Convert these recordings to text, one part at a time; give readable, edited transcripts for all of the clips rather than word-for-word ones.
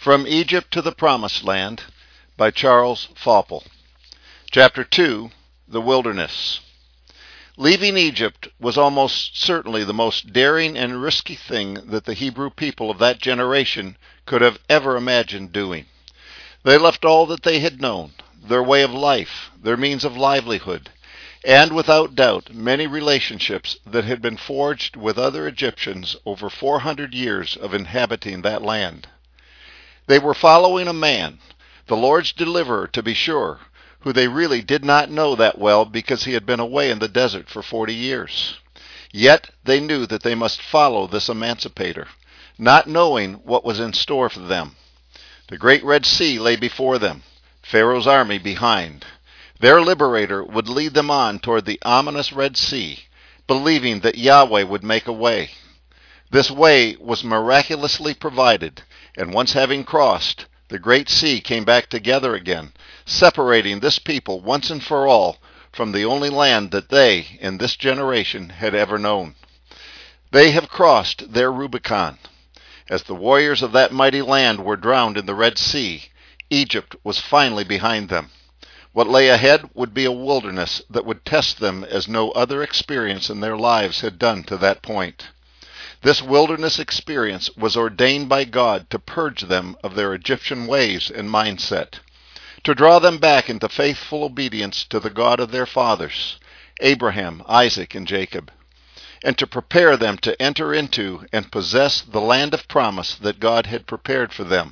From Egypt to the Promised Land by Charles Faupel. Chapter 2, The Wilderness. Leaving Egypt was almost certainly the most daring and risky thing that the Hebrew people of that generation could have ever imagined doing. They left all that they had known, their way of life, their means of livelihood, and without doubt many relationships that had been forged with other Egyptians over 400 years of inhabiting that land. They were following a man, the Lord's deliverer to be sure, who they really did not know that well because he had been away in the desert for 40 years. Yet they knew that they must follow this emancipator, not knowing what was in store for them. The great Red Sea lay before them, Pharaoh's army behind. Their liberator would lead them on toward the ominous Red Sea, believing that Yahweh would make a way. This way was miraculously provided, and once having crossed, the great sea came back together again, separating this people once and for all from the only land that they, in this generation, had ever known. They have crossed their Rubicon. As the warriors of that mighty land were drowned in the Red Sea, Egypt was finally behind them. What lay ahead would be a wilderness that would test them as no other experience in their lives had done to that point. This wilderness experience was ordained by God to purge them of their Egyptian ways and mindset, to draw them back into faithful obedience to the God of their fathers, Abraham, Isaac, and Jacob, and to prepare them to enter into and possess the land of promise that God had prepared for them.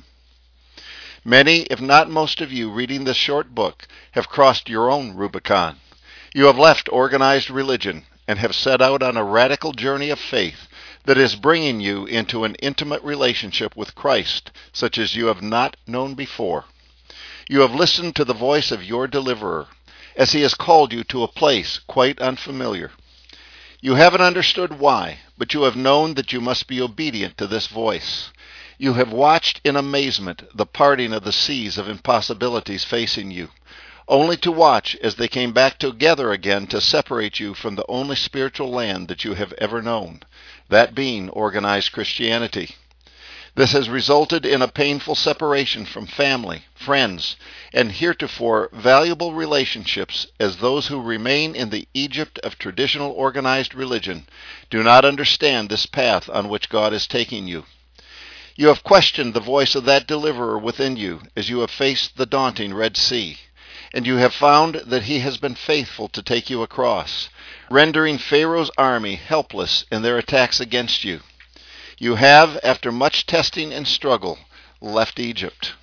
Many, if not most of you reading this short book, have crossed your own Rubicon. You have left organized religion and have set out on a radical journey of faith that is bringing you into an intimate relationship with Christ, such as you have not known before. You have listened to the voice of your deliverer, as he has called you to a place quite unfamiliar. You haven't understood why, but you have known that you must be obedient to this voice. You have watched in amazement the parting of the seas of impossibilities facing you, only to watch as they came back together again to separate you from the only spiritual land that you have ever known, that being organized Christianity. This has resulted in a painful separation from family, friends, and heretofore valuable relationships, as those who remain in the Egypt of traditional organized religion do not understand this path on which God is taking you. You have questioned the voice of that deliverer within you as you have faced the daunting Red Sea, and you have found that he has been faithful to take you across, rendering Pharaoh's army helpless in their attacks against you. You have, after much testing and struggle, left Egypt.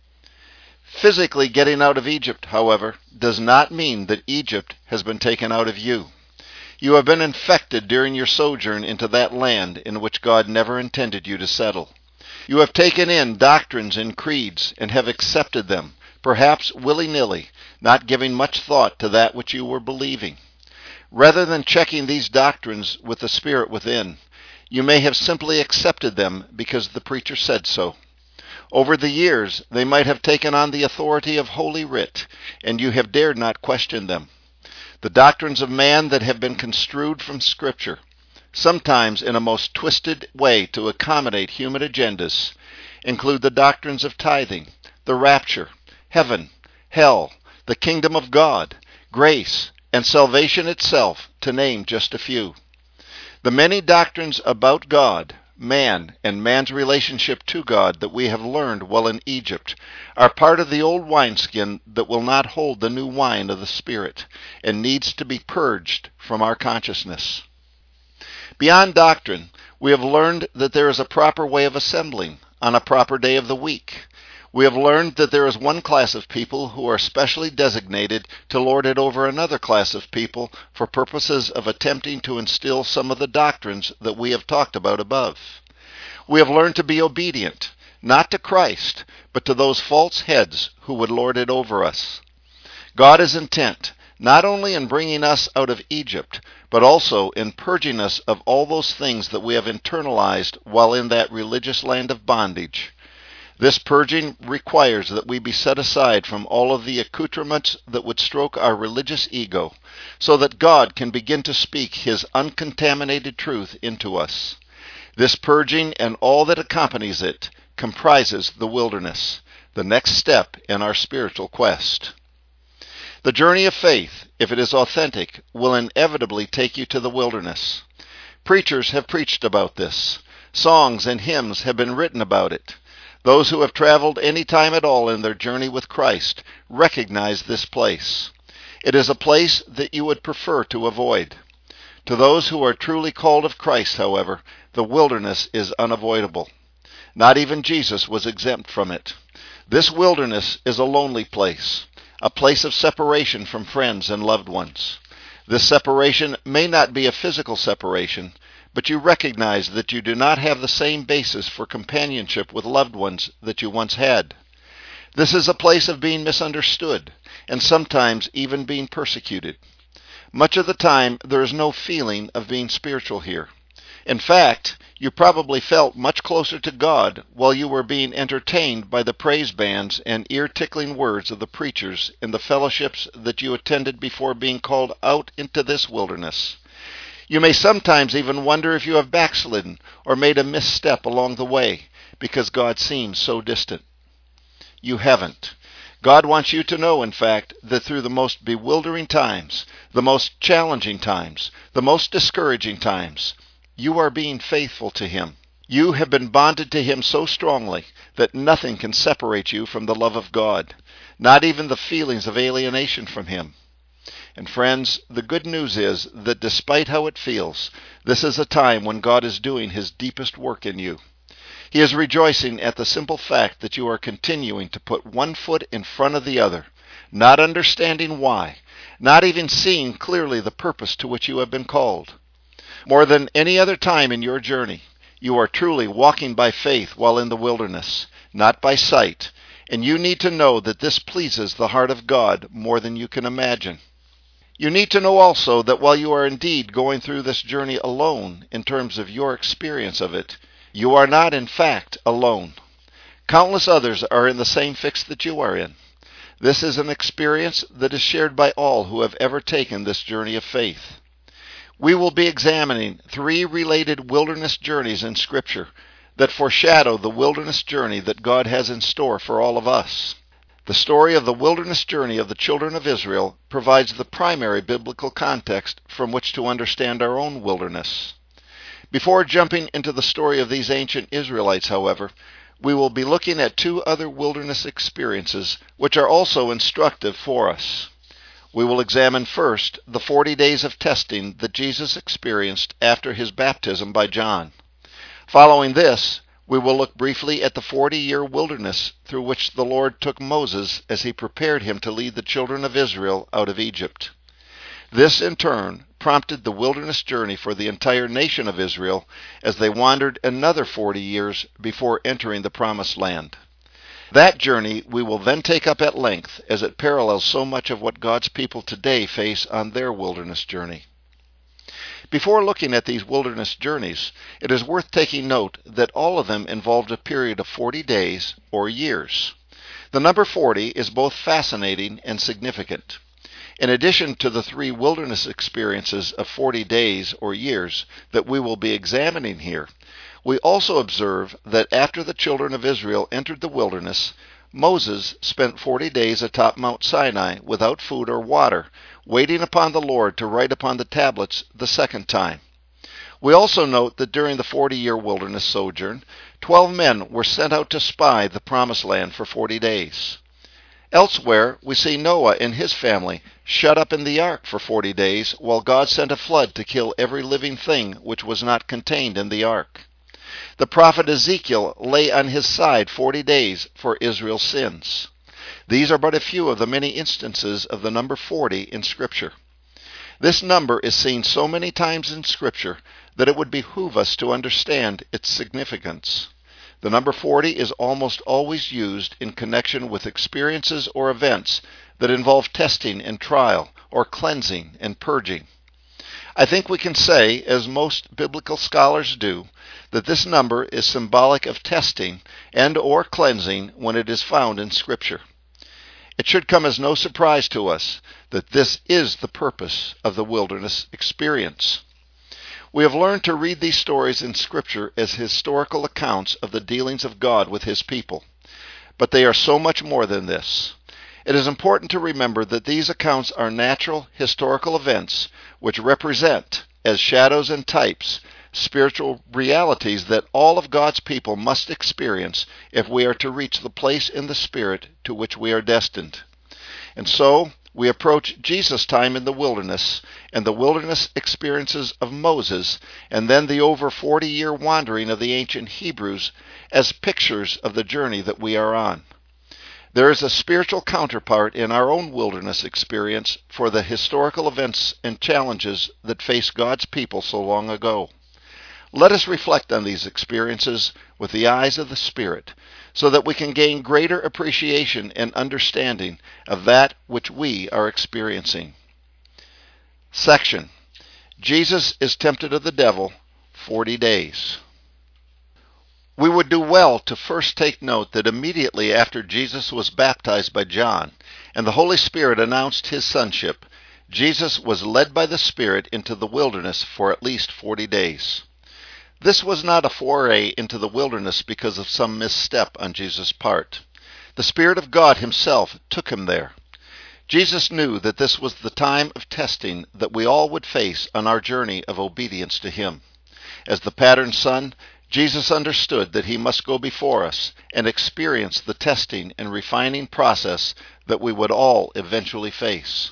Physically getting out of Egypt, however, does not mean that Egypt has been taken out of you. You have been infected during your sojourn into that land in which God never intended you to settle. You have taken in doctrines and creeds and have accepted them, perhaps willy-nilly, not giving much thought to that which you were believing. Rather than checking these doctrines with the Spirit within, you may have simply accepted them because the preacher said so. Over the years, they might have taken on the authority of Holy Writ, and you have dared not question them. The doctrines of man that have been construed from Scripture, sometimes in a most twisted way to accommodate human agendas, include the doctrines of tithing, the rapture, heaven, hell, the kingdom of God, grace, and salvation itself, to name just a few. The many doctrines about God, man, and man's relationship to God that we have learned while in Egypt are part of the old wineskin that will not hold the new wine of the Spirit and needs to be purged from our consciousness. Beyond doctrine, we have learned that there is a proper way of assembling on a proper day of the week. We have learned that there is one class of people who are specially designated to lord it over another class of people for purposes of attempting to instill some of the doctrines that we have talked about above. We have learned to be obedient, not to Christ, but to those false heads who would lord it over us. God is intent not only in bringing us out of Egypt, but also in purging us of all those things that we have internalized while in that religious land of bondage. This purging requires that we be set aside from all of the accoutrements that would stroke our religious ego, so that God can begin to speak His uncontaminated truth into us. This purging and all that accompanies it comprises the wilderness, the next step in our spiritual quest. The journey of faith, if it is authentic, will inevitably take you to the wilderness. Preachers have preached about this. Songs and hymns have been written about it. Those who have traveled any time at all in their journey with Christ recognize this place. It is a place that you would prefer to avoid. To those who are truly called of Christ, however, the wilderness is unavoidable. Not even Jesus was exempt from it. This wilderness is a lonely place, a place of separation from friends and loved ones. This separation may not be a physical separation, but you recognize that you do not have the same basis for companionship with loved ones that you once had. This is a place of being misunderstood, and sometimes even being persecuted. Much of the time, there is no feeling of being spiritual here. In fact, you probably felt much closer to God while you were being entertained by the praise bands and ear-tickling words of the preachers in the fellowships that you attended before being called out into this wilderness. You may sometimes even wonder if you have backslidden or made a misstep along the way because God seems so distant. You haven't. God wants you to know, in fact, that through the most bewildering times, the most challenging times, the most discouraging times, you are being faithful to Him. You have been bonded to Him so strongly that nothing can separate you from the love of God, not even the feelings of alienation from Him. And friends, the good news is that despite how it feels, this is a time when God is doing His deepest work in you. He is rejoicing at the simple fact that you are continuing to put one foot in front of the other, not understanding why, not even seeing clearly the purpose to which you have been called. More than any other time in your journey, you are truly walking by faith while in the wilderness, not by sight, and you need to know that this pleases the heart of God more than you can imagine. You need to know also that while you are indeed going through this journey alone in terms of your experience of it, you are not in fact alone. Countless others are in the same fix that you are in. This is an experience that is shared by all who have ever taken this journey of faith. We will be examining 3 related wilderness journeys in Scripture that foreshadow the wilderness journey that God has in store for all of us. The story of the wilderness journey of the children of Israel provides the primary biblical context from which to understand our own wilderness. Before jumping into the story of these ancient Israelites, however, we will be looking at 2 other wilderness experiences which are also instructive for us. We will examine first the 40 days of testing that Jesus experienced after his baptism by John. Following this, we will look briefly at the 40-year wilderness through which the Lord took Moses as he prepared him to lead the children of Israel out of Egypt. This, in turn, prompted the wilderness journey for the entire nation of Israel as they wandered another 40 years before entering the Promised Land. That journey we will then take up at length as it parallels so much of what God's people today face on their wilderness journey. Before looking at these wilderness journeys, it is worth taking note that all of them involved a period of 40 days or years. The number 40 is both fascinating and significant. In addition to the 3 wilderness experiences of 40 days or years that we will be examining here, we also observe that after the children of Israel entered the wilderness, Moses spent 40 days atop Mount Sinai without food or water, waiting upon the Lord to write upon the tablets the second time. We also note that during the 40-year wilderness sojourn, 12 men were sent out to spy the Promised Land for 40 days. Elsewhere, we see Noah and his family shut up in the ark for 40 days while God sent a flood to kill every living thing which was not contained in the ark. The prophet Ezekiel lay on his side 40 days for Israel's sins. These are but a few of the many instances of the number 40 in Scripture. This number is seen so many times in Scripture that it would behoove us to understand its significance. The number 40 is almost always used in connection with experiences or events that involve testing and trial, or cleansing and purging. I think we can say, as most biblical scholars do, that this number is symbolic of testing and or cleansing when it is found in Scripture. It should come as no surprise to us that this is the purpose of the wilderness experience. We have learned to read these stories in Scripture as historical accounts of the dealings of God with His people. But they are so much more than this. It is important to remember that these accounts are natural, historical events which represent, as shadows and types, spiritual realities that all of God's people must experience if we are to reach the place in the Spirit to which we are destined. And so, we approach Jesus' time in the wilderness and the wilderness experiences of Moses, and then the over 40-year wandering of the ancient Hebrews as pictures of the journey that we are on. There is a spiritual counterpart in our own wilderness experience for the historical events and challenges that face God's people so long ago. Let us reflect on these experiences with the eyes of the Spirit, so that we can gain greater appreciation and understanding of that which we are experiencing. Section: Jesus is tempted of the devil 40 days. We would do well to first take note that immediately after Jesus was baptized by John and the Holy Spirit announced his sonship, Jesus was led by the Spirit into the wilderness for at least 40 days. This was not a foray into the wilderness because of some misstep on Jesus' part. The Spirit of God Himself took Him there. Jesus knew that this was the time of testing that we all would face on our journey of obedience to Him. As the pattern son, Jesus understood that He must go before us and experience the testing and refining process that we would all eventually face.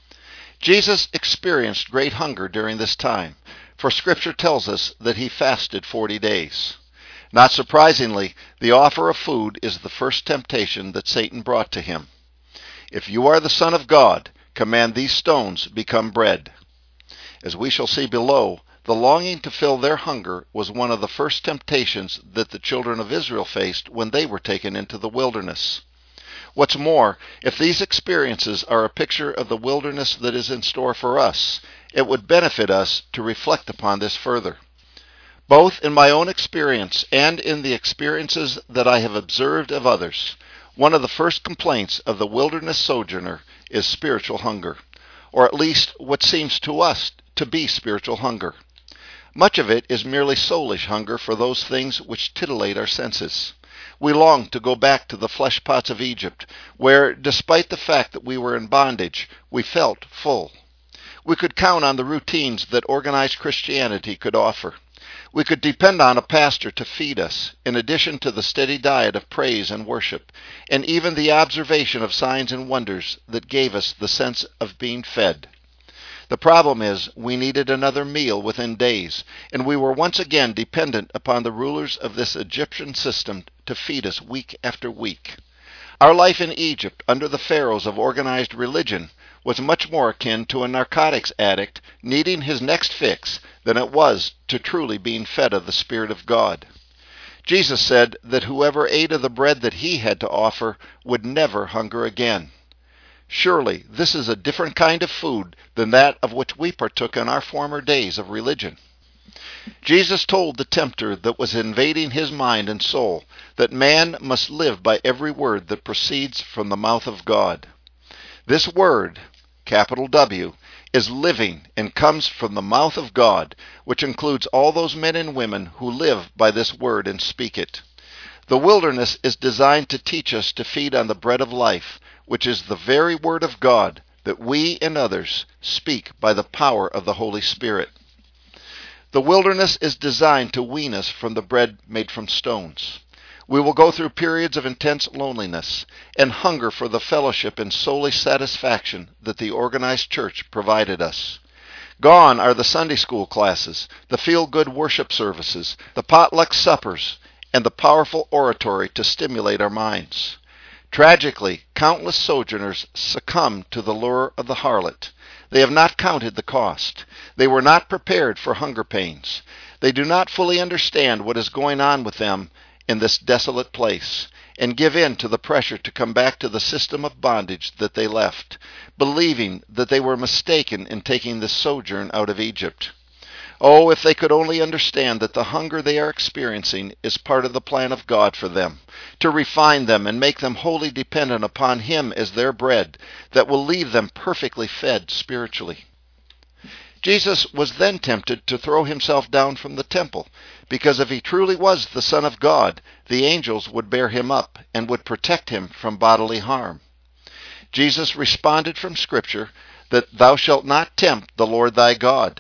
Jesus experienced great hunger during this time, for Scripture tells us that He fasted 40 days. Not surprisingly, the offer of food is the first temptation that Satan brought to Him. "If you are the Son of God, command these stones become bread." As we shall see below, the longing to fill their hunger was one of the first temptations that the children of Israel faced when they were taken into the wilderness. What's more, if these experiences are a picture of the wilderness that is in store for us, it would benefit us to reflect upon this further. Both in my own experience and in the experiences that I have observed of others, one of the first complaints of the wilderness sojourner is spiritual hunger, or at least what seems to us to be spiritual hunger. Much of it is merely soulish hunger for those things which titillate our senses. We long to go back to the flesh pots of Egypt, where, despite the fact that we were in bondage, we felt full. We could count on the routines that organized Christianity could offer. We could depend on a pastor to feed us, in addition to the steady diet of praise and worship, and even the observation of signs and wonders that gave us the sense of being fed. The problem is, we needed another meal within days, and we were once again dependent upon the rulers of this Egyptian system to feed us week after week. Our life in Egypt, under the pharaohs of organized religion, was much more akin to a narcotics addict needing his next fix than it was to truly being fed of the Spirit of God. Jesus said that whoever ate of the bread that He had to offer would never hunger again. Surely this is a different kind of food than that of which we partook in our former days of religion. Jesus told the tempter that was invading his mind and soul that man must live by every word that proceeds from the mouth of God. This word, capital W, is living and comes from the mouth of God, which includes all those men and women who live by this word and speak it. The wilderness is designed to teach us to feed on the bread of life, which is the very word of God that we and others speak by the power of the Holy Spirit. The wilderness is designed to wean us from the bread made from stones. We will go through periods of intense loneliness and hunger for the fellowship and soulish satisfaction that the organized church provided us. Gone are the Sunday school classes, the feel-good worship services, the potluck suppers, and the powerful oratory to stimulate our minds. Tragically, countless sojourners succumb to the lure of the harlot. They have not counted the cost. They were not prepared for hunger pains. They do not fully understand what is going on with them in this desolate place, and give in to the pressure to come back to the system of bondage that they left, believing that they were mistaken in taking this sojourn out of Egypt. Oh, if they could only understand that the hunger they are experiencing is part of the plan of God for them, to refine them and make them wholly dependent upon Him as their bread that will leave them perfectly fed spiritually. Jesus was then tempted to throw himself down from the temple, because if he truly was the Son of God, the angels would bear him up and would protect him from bodily harm. Jesus responded from Scripture that thou shalt not tempt the Lord thy God.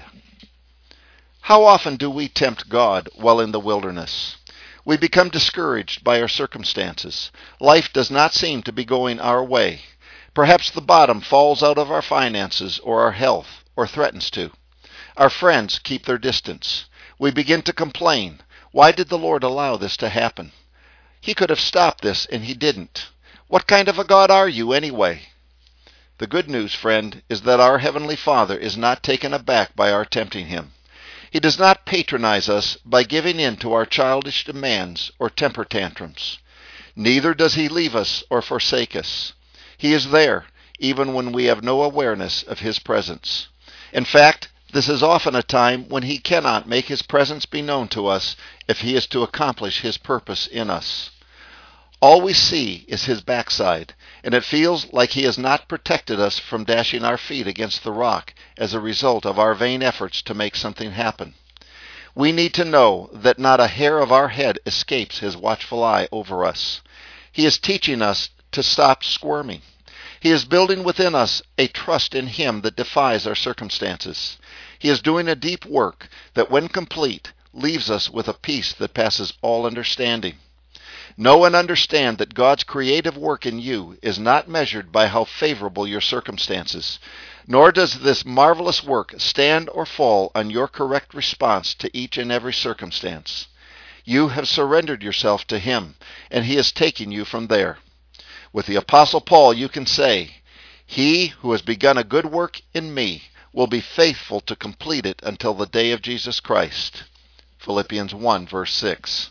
How often do we tempt God while in the wilderness? We become discouraged by our circumstances. Life does not seem to be going our way. Perhaps the bottom falls out of our finances or our health, or threatens to. Our friends keep their distance. We begin to complain. Why did the Lord allow this to happen? He could have stopped this and he didn't. What kind of a God are you anyway? The good news, friend, is that our Heavenly Father is not taken aback by our tempting him. He does not patronize us by giving in to our childish demands or temper tantrums. Neither does he leave us or forsake us. He is there, even when we have no awareness of his presence. In fact, this is often a time when he cannot make his presence be known to us if he is to accomplish his purpose in us. All we see is his backside, and it feels like he has not protected us from dashing our feet against the rock as a result of our vain efforts to make something happen. We need to know that not a hair of our head escapes his watchful eye over us. He is teaching us to stop squirming. He is building within us a trust in him that defies our circumstances. He is doing a deep work that, when complete, leaves us with a peace that passes all understanding. Know and understand that God's creative work in you is not measured by how favorable your circumstances, nor does this marvelous work stand or fall on your correct response to each and every circumstance. You have surrendered yourself to him, and he is taking you from there. With the Apostle Paul, you can say, "He who has begun a good work in me will be faithful to complete it until the day of Jesus Christ." Philippians 1, verse 6.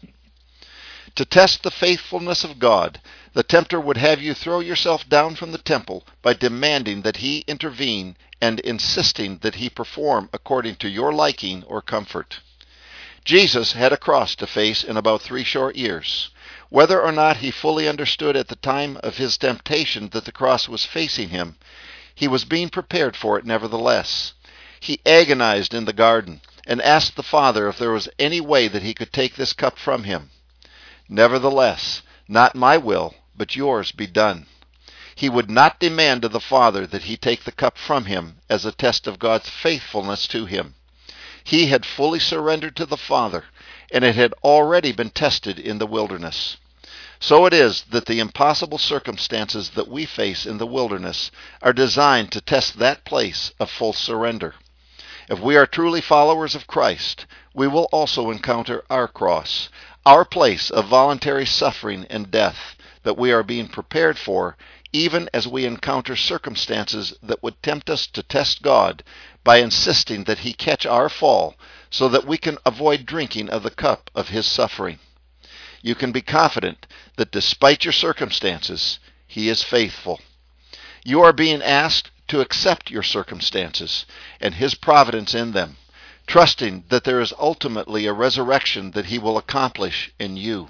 To test the faithfulness of God, the tempter would have you throw yourself down from the temple by demanding that he intervene and insisting that he perform according to your liking or comfort. Jesus had a cross to face in about 3 short years. Whether or not he fully understood at the time of his temptation that the cross was facing him, he was being prepared for it nevertheless. He agonized in the garden and asked the Father if there was any way that he could take this cup from him. Nevertheless, not my will, but yours be done. He would not demand of the Father that he take the cup from him as a test of God's faithfulness to him. He had fully surrendered to the Father, and it had already been tested in the wilderness. So it is that the impossible circumstances that we face in the wilderness are designed to test that place of full surrender. If we are truly followers of Christ, we will also encounter our cross, our place of voluntary suffering and death that we are being prepared for, even as we encounter circumstances that would tempt us to test God by insisting that he catch our fall so that we can avoid drinking of the cup of his suffering. You can be confident that despite your circumstances, he is faithful. You are being asked to accept your circumstances and his providence in them, trusting that there is ultimately a resurrection that he will accomplish in you.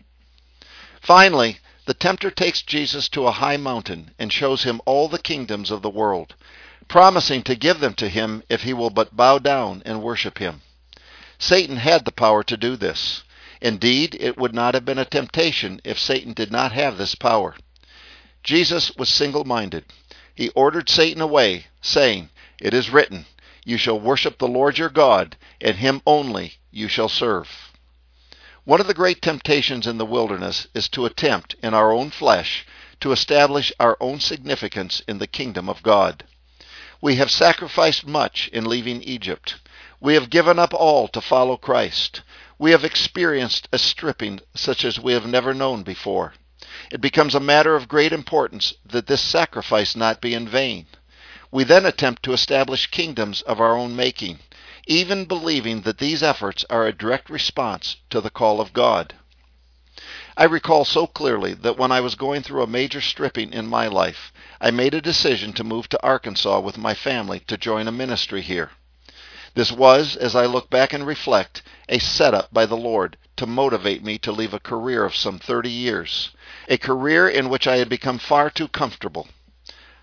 Finally, the tempter takes Jesus to a high mountain and shows him all the kingdoms of the world, promising to give them to him if he will but bow down and worship him. Satan had the power to do this. Indeed, it would not have been a temptation if Satan did not have this power. Jesus was single-minded. He ordered Satan away, saying, "It is written, you shall worship the Lord your God, and him only you shall serve." One of the great temptations in the wilderness is to attempt, in our own flesh, to establish our own significance in the kingdom of God. We have sacrificed much in leaving Egypt. We have given up all to follow Christ. We have experienced a stripping such as we have never known before. It becomes a matter of great importance that this sacrifice not be in vain. We then attempt to establish kingdoms of our own making, even believing that these efforts are a direct response to the call of God. I recall so clearly that when I was going through a major stripping in my life, I made a decision to move to Arkansas with my family to join a ministry here. This was, as I look back and reflect, a setup by the Lord to motivate me to leave a career of some 30 years, a career in which I had become far too comfortable.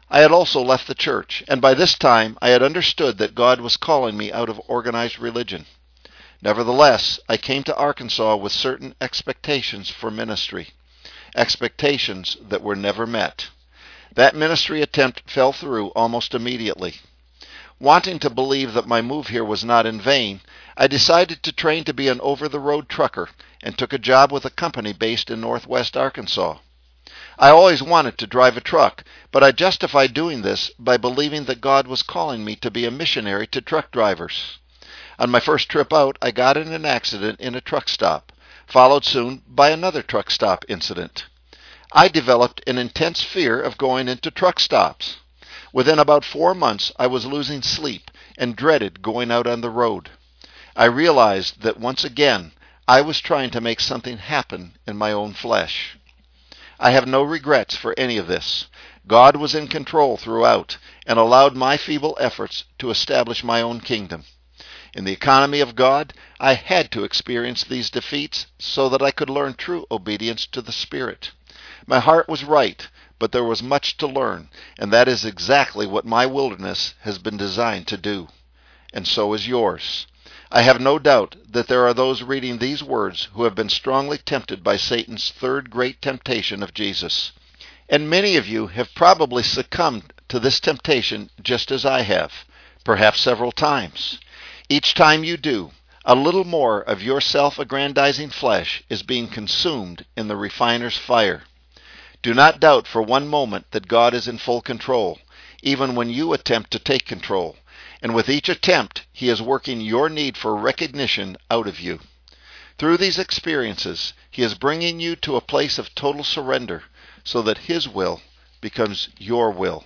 I had also left the church, and by this time I had understood that God was calling me out of organized religion. Nevertheless, I came to Arkansas with certain expectations for ministry, expectations that were never met. That ministry attempt fell through almost immediately. Wanting to believe that my move here was not in vain, I decided to train to be an over-the-road trucker and took a job with a company based in northwest Arkansas. I always wanted to drive a truck, but I justified doing this by believing that God was calling me to be a missionary to truck drivers. On my first trip out, I got in an accident in a truck stop, followed soon by another truck stop incident. I developed an intense fear of going into truck stops. Within about 4 months, I was losing sleep and dreaded going out on the road. I realized that once again, I was trying to make something happen in my own flesh. I have no regrets for any of this. God was in control throughout and allowed my feeble efforts to establish my own kingdom. In the economy of God, I had to experience these defeats so that I could learn true obedience to the Spirit. My heart was right, but there was much to learn, and that is exactly what my wilderness has been designed to do. And so is yours. I have no doubt that there are those reading these words who have been strongly tempted by Satan's third great temptation of Jesus. And many of you have probably succumbed to this temptation just as I have, perhaps several times. Each time you do, a little more of your self-aggrandizing flesh is being consumed in the refiner's fire. Do not doubt for one moment that God is in full control, even when you attempt to take control. And with each attempt, He is working your need for recognition out of you. Through these experiences, He is bringing you to a place of total surrender so that His will becomes your will.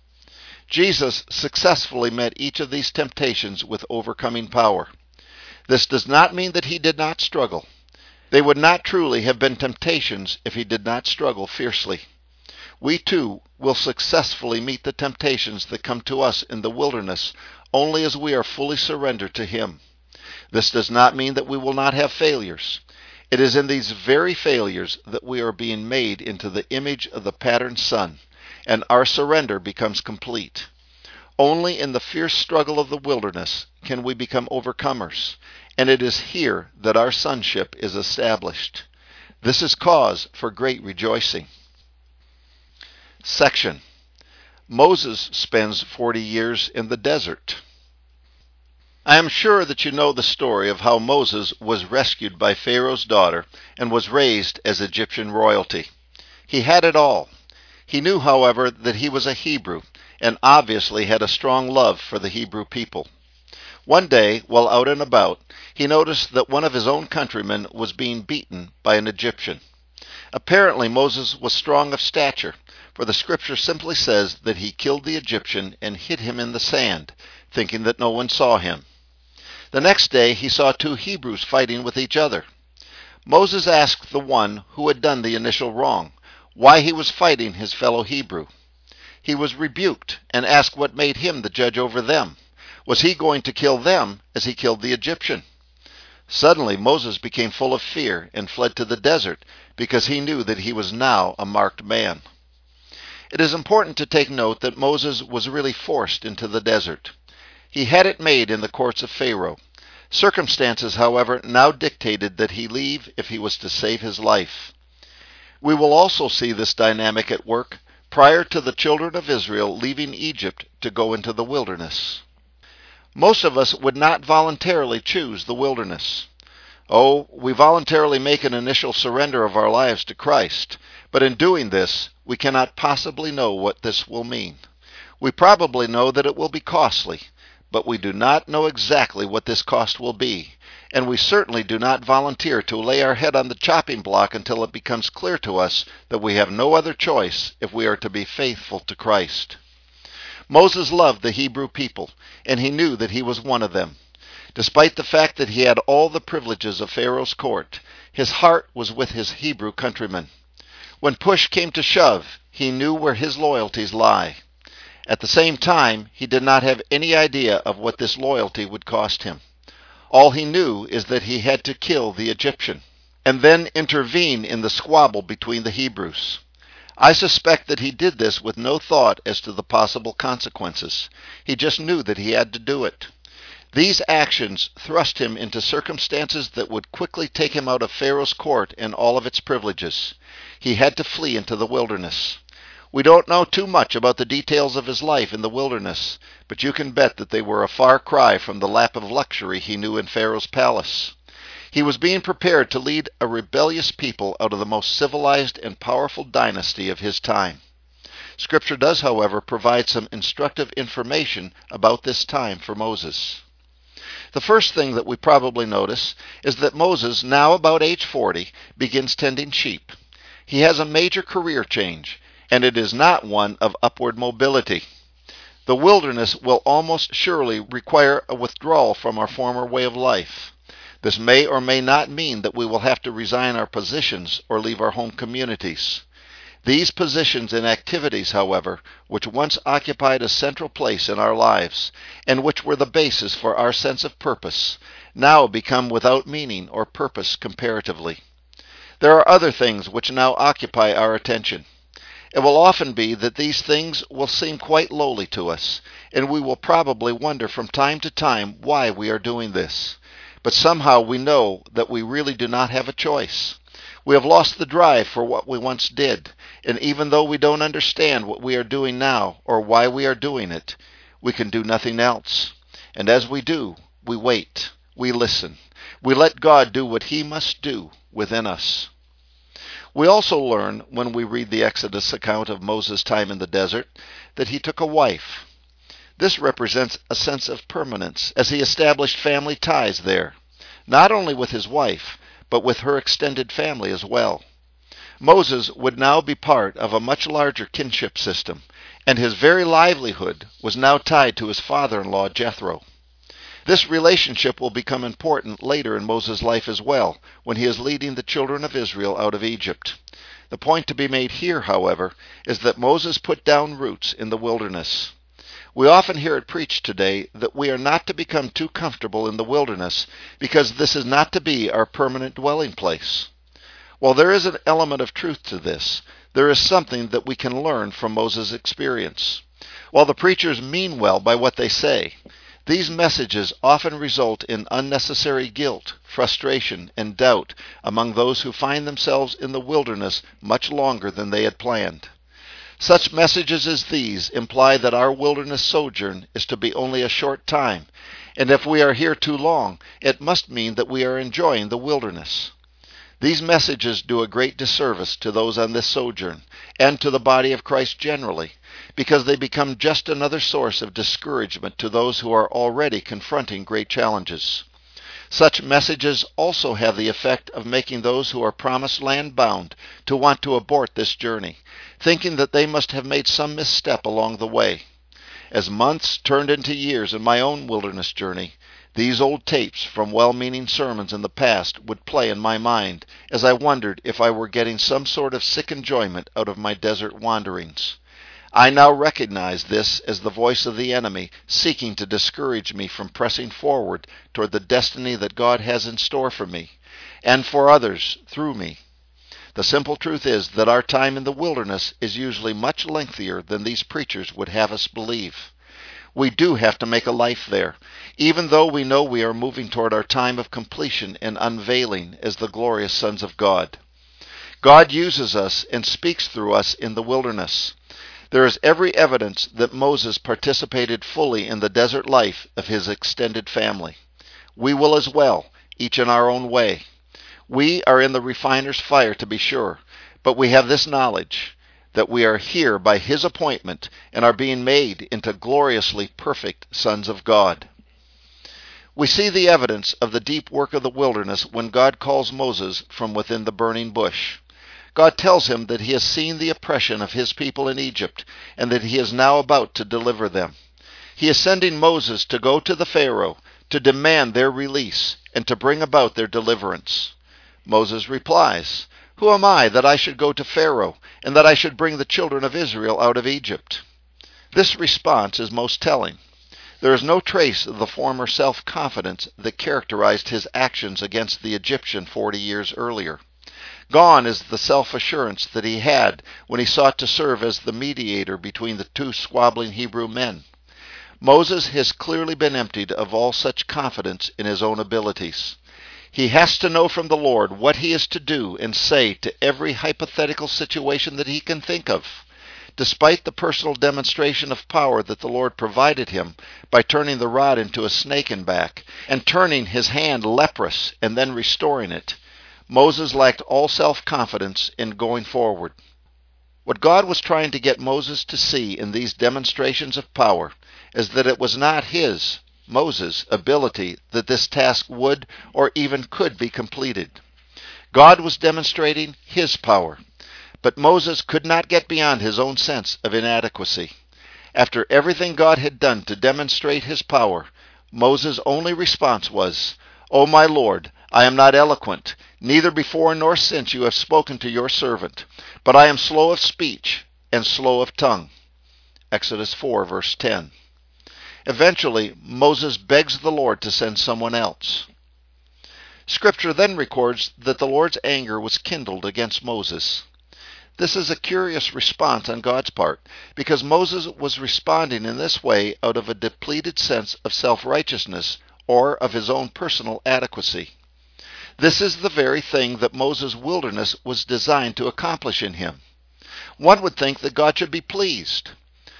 Jesus successfully met each of these temptations with overcoming power. This does not mean that He did not struggle. They would not truly have been temptations if He did not struggle fiercely. We too will successfully meet the temptations that come to us in the wilderness only as we are fully surrendered to Him. This does not mean that we will not have failures. It is in these very failures that we are being made into the image of the patterned Son, and our surrender becomes complete. Only in the fierce struggle of the wilderness can we become overcomers, and it is here that our sonship is established. This is cause for great rejoicing. Section: Moses spends 40 years in the desert. I am sure that you know the story of how Moses was rescued by Pharaoh's daughter and was raised as Egyptian royalty. He had it all. He knew, however, that he was a Hebrew and obviously had a strong love for the Hebrew people. One day, while out and about, he noticed that one of his own countrymen was being beaten by an Egyptian. Apparently Moses was strong of stature, for the scripture simply says that he killed the Egyptian and hid him in the sand, thinking that no one saw him. The next day he saw 2 Hebrews fighting with each other. Moses asked the one who had done the initial wrong why he was fighting his fellow Hebrew. He was rebuked and asked what made him the judge over them. Was he going to kill them as he killed the Egyptian? Suddenly Moses became full of fear and fled to the desert because he knew that he was now a marked man. It is important to take note that Moses was really forced into the desert. He had it made in the courts of Pharaoh. Circumstances, however, now dictated that he leave if he was to save his life. We will also see this dynamic at work prior to the children of Israel leaving Egypt to go into the wilderness. Most of us would not voluntarily choose the wilderness. Oh, we voluntarily make an initial surrender of our lives to Christ, but in doing this, we cannot possibly know what this will mean. We probably know that it will be costly, but we do not know exactly what this cost will be, and we certainly do not volunteer to lay our head on the chopping block until it becomes clear to us that we have no other choice if we are to be faithful to Christ. Moses loved the Hebrew people, and he knew that he was one of them. Despite the fact that he had all the privileges of Pharaoh's court, his heart was with his Hebrew countrymen. When push came to shove, he knew where his loyalties lie. At the same time, he did not have any idea of what this loyalty would cost him. All he knew is that he had to kill the Egyptian, and then intervene in the squabble between the Hebrews. I suspect that he did this with no thought as to the possible consequences. He just knew that he had to do it. These actions thrust him into circumstances that would quickly take him out of Pharaoh's court and all of its privileges. He had to flee into the wilderness. We don't know too much about the details of his life in the wilderness, but you can bet that they were a far cry from the lap of luxury he knew in Pharaoh's palace. He was being prepared to lead a rebellious people out of the most civilized and powerful dynasty of his time. Scripture does, however, provide some instructive information about this time for Moses. The first thing that we probably notice is that Moses, now about age 40, begins tending sheep. He has a major career change, and it is not one of upward mobility. The wilderness will almost surely require a withdrawal from our former way of life. This may or may not mean that we will have to resign our positions or leave our home communities. These positions and activities, however, which once occupied a central place in our lives, and which were the basis for our sense of purpose, now become without meaning or purpose comparatively. There are other things which now occupy our attention. It will often be that these things will seem quite lowly to us, and we will probably wonder from time to time why we are doing this. But somehow we know that we really do not have a choice. We have lost the drive for what we once did, and even though we don't understand what we are doing now or why we are doing it, we can do nothing else. And as we do, we wait, we listen, we let God do what He must do within us. We also learn, when we read the Exodus account of Moses' time in the desert, that he took a wife. This represents a sense of permanence, as he established family ties there, not only with his wife, but with her extended family as well. Moses would now be part of a much larger kinship system, and his very livelihood was now tied to his father-in-law Jethro. This relationship will become important later in Moses' life as well, when he is leading the children of Israel out of Egypt. The point to be made here, however, is that Moses put down roots in the wilderness. We often hear it preached today that we are not to become too comfortable in the wilderness because this is not to be our permanent dwelling place. While there is an element of truth to this, there is something that we can learn from Moses' experience. While the preachers mean well by what they say, these messages often result in unnecessary guilt, frustration, and doubt among those who find themselves in the wilderness much longer than they had planned. Such messages as these imply that our wilderness sojourn is to be only a short time, and if we are here too long, it must mean that we are enjoying the wilderness. These messages do a great disservice to those on this sojourn, and to the body of Christ generally, because they become just another source of discouragement to those who are already confronting great challenges. Such messages also have the effect of making those who are promised land bound to want to abort this journey, thinking that they must have made some misstep along the way. As months turned into years in my own wilderness journey, these old tapes from well-meaning sermons in the past would play in my mind as I wondered if I were getting some sort of sick enjoyment out of my desert wanderings. I now recognize this as the voice of the enemy seeking to discourage me from pressing forward toward the destiny that God has in store for me, and for others through me. The simple truth is that our time in the wilderness is usually much lengthier than these preachers would have us believe. We do have to make a life there, even though we know we are moving toward our time of completion and unveiling as the glorious sons of God. God uses us and speaks through us in the wilderness. There is every evidence that Moses participated fully in the desert life of his extended family. We will as well, each in our own way. We are in the refiner's fire, to be sure, but we have this knowledge, that we are here by His appointment and are being made into gloriously perfect sons of God. We see the evidence of the deep work of the wilderness when God calls Moses from within the burning bush. God tells him that He has seen the oppression of His people in Egypt and that He is now about to deliver them. He is sending Moses to go to the Pharaoh to demand their release and to bring about their deliverance. Moses replies, "Who am I that I should go to Pharaoh and that I should bring the children of Israel out of Egypt?" This response is most telling. There is no trace of the former self-confidence that characterized his actions against the Egyptian 40 years earlier. Gone is the self-assurance that he had when he sought to serve as the mediator between the two squabbling Hebrew men. Moses has clearly been emptied of all such confidence in his own abilities. He has to know from the Lord what he is to do and say to every hypothetical situation that he can think of. Despite the personal demonstration of power that the Lord provided him by turning the rod into a snake and back, and turning his hand leprous and then restoring it, Moses lacked all self-confidence in going forward. What God was trying to get Moses to see in these demonstrations of power is that it was not his, Moses' ability that this task would or even could be completed. God was demonstrating his power. But Moses could not get beyond his own sense of inadequacy. After everything God had done to demonstrate his power, Moses' only response was, "O my Lord, I am not eloquent, neither before nor since you have spoken to your servant, but I am slow of speech and slow of tongue." Exodus 4, verse 10. Eventually, Moses begs the Lord to send someone else. Scripture then records that the Lord's anger was kindled against Moses. This is a curious response on God's part, because Moses was responding in this way out of a depleted sense of self-righteousness or of his own personal adequacy. This is the very thing that Moses' wilderness was designed to accomplish in him. One would think that God should be pleased.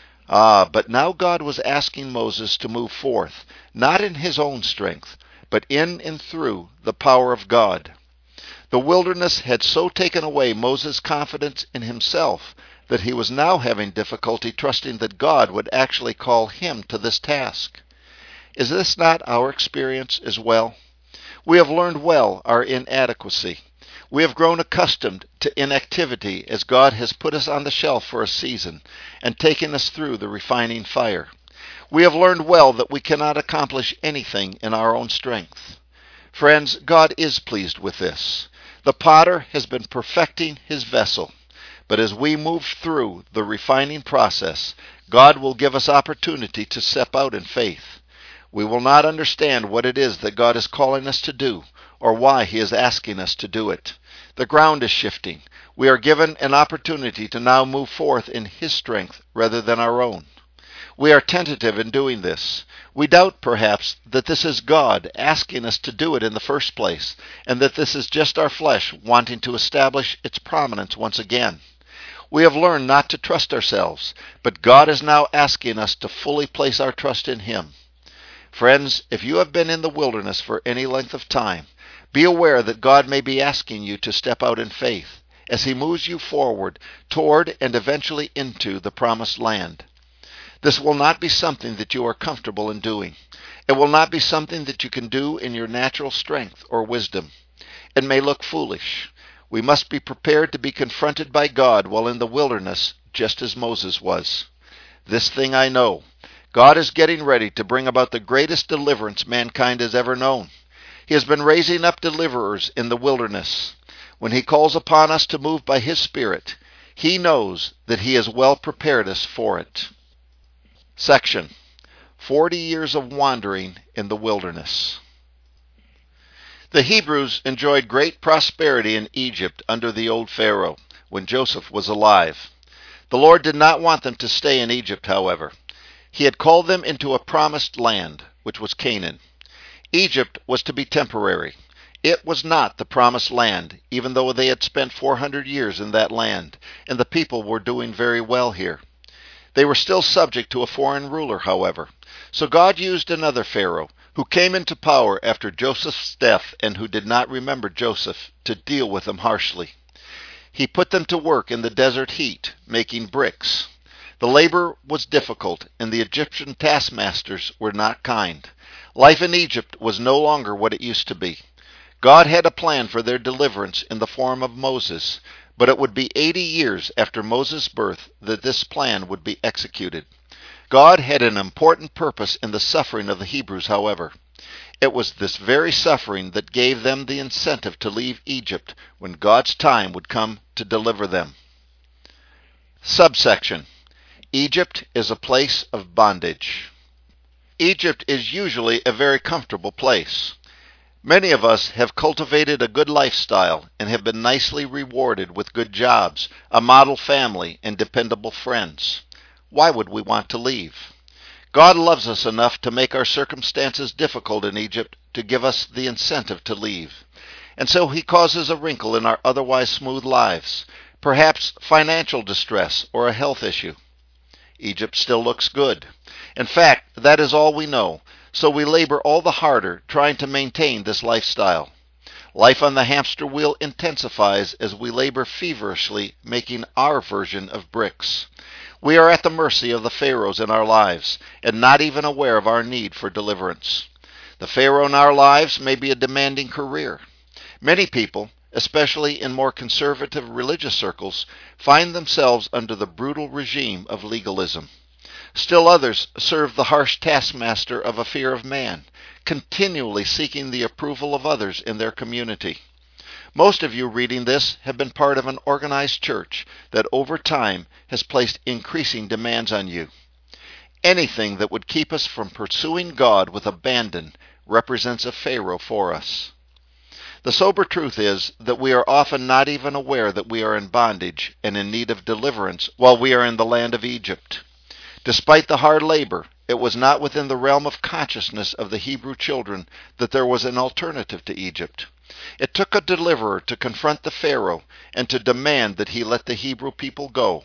But now God was asking Moses to move forth, not in his own strength, but in and through the power of God. The wilderness had so taken away Moses' confidence in himself that he was now having difficulty trusting that God would actually call him to this task. Is this not our experience as well? We have learned well our inadequacy. We have grown accustomed to inactivity as God has put us on the shelf for a season and taken us through the refining fire. We have learned well that we cannot accomplish anything in our own strength. Friends, God is pleased with this. The potter has been perfecting his vessel, but as we move through the refining process, God will give us opportunity to step out in faith. We will not understand what it is that God is calling us to do, or why he is asking us to do it. The ground is shifting. We are given an opportunity to now move forth in his strength rather than our own. We are tentative in doing this. We doubt, perhaps, that this is God asking us to do it in the first place, and that this is just our flesh wanting to establish its prominence once again. We have learned not to trust ourselves, but God is now asking us to fully place our trust in him. Friends, if you have been in the wilderness for any length of time, be aware that God may be asking you to step out in faith as he moves you forward toward and eventually into the promised land. This will not be something that you are comfortable in doing. It will not be something that you can do in your natural strength or wisdom. It may look foolish. We must be prepared to be confronted by God while in the wilderness, just as Moses was. This thing I know. God is getting ready to bring about the greatest deliverance mankind has ever known. He has been raising up deliverers in the wilderness. When he calls upon us to move by his Spirit, he knows that he has well prepared us for it. Section 40 Years of Wandering in the Wilderness. The Hebrews enjoyed great prosperity in Egypt under the old Pharaoh, when Joseph was alive. The Lord did not want them to stay in Egypt, however. He had called them into a promised land, which was Canaan. Egypt was to be temporary. It was not the promised land, even though they had spent 400 years in that land, and the people were doing very well here. They were still subject to a foreign ruler, however. So God used another Pharaoh, who came into power after Joseph's death and who did not remember Joseph, to deal with them harshly. He put them to work in the desert heat, making bricks. The labor was difficult, and the Egyptian taskmasters were not kind. Life in Egypt was no longer what it used to be. God had a plan for their deliverance in the form of Moses, but it would be 80 years after Moses' birth that this plan would be executed. God had an important purpose in the suffering of the Hebrews, however. It was this very suffering that gave them the incentive to leave Egypt when God's time would come to deliver them. Subsection: Egypt is a place of bondage. Egypt is usually a very comfortable place. Many of us have cultivated a good lifestyle and have been nicely rewarded with good jobs, a model family, and dependable friends. Why would we want to leave? God loves us enough to make our circumstances difficult in Egypt to give us the incentive to leave. And so he causes a wrinkle in our otherwise smooth lives, perhaps financial distress or a health issue. Egypt still looks good. In fact, that is all we know, so we labor all the harder trying to maintain this lifestyle. Life on the hamster wheel intensifies as we labor feverishly making our version of bricks. We are at the mercy of the pharaohs in our lives, and not even aware of our need for deliverance. The pharaoh in our lives may be a demanding career. Many people, especially in more conservative religious circles, find themselves under the brutal regime of legalism. Still others serve the harsh taskmaster of a fear of man, continually seeking the approval of others in their community. Most of you reading this have been part of an organized church that over time has placed increasing demands on you. Anything that would keep us from pursuing God with abandon represents a Pharaoh for us. The sober truth is that we are often not even aware that we are in bondage and in need of deliverance while we are in the land of Egypt. Despite the hard labor, it was not within the realm of consciousness of the Hebrew children that there was an alternative to Egypt. It took a deliverer to confront the Pharaoh and to demand that he let the Hebrew people go.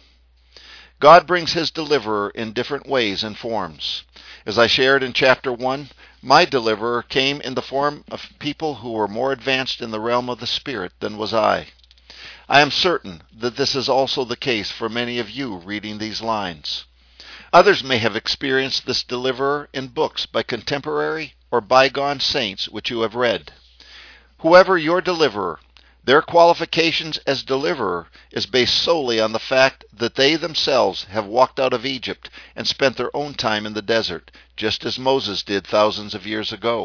God brings his deliverer in different ways and forms. As I shared in chapter 1, my deliverer came in the form of people who were more advanced in the realm of the Spirit than was I. I am certain that this is also the case for many of you reading these lines. Others may have experienced this deliverer in books by contemporary or bygone saints which you have read. Whoever your deliverer, their qualifications as deliverer is based solely on the fact that they themselves have walked out of Egypt and spent their own time in the desert, just as Moses did thousands of years ago.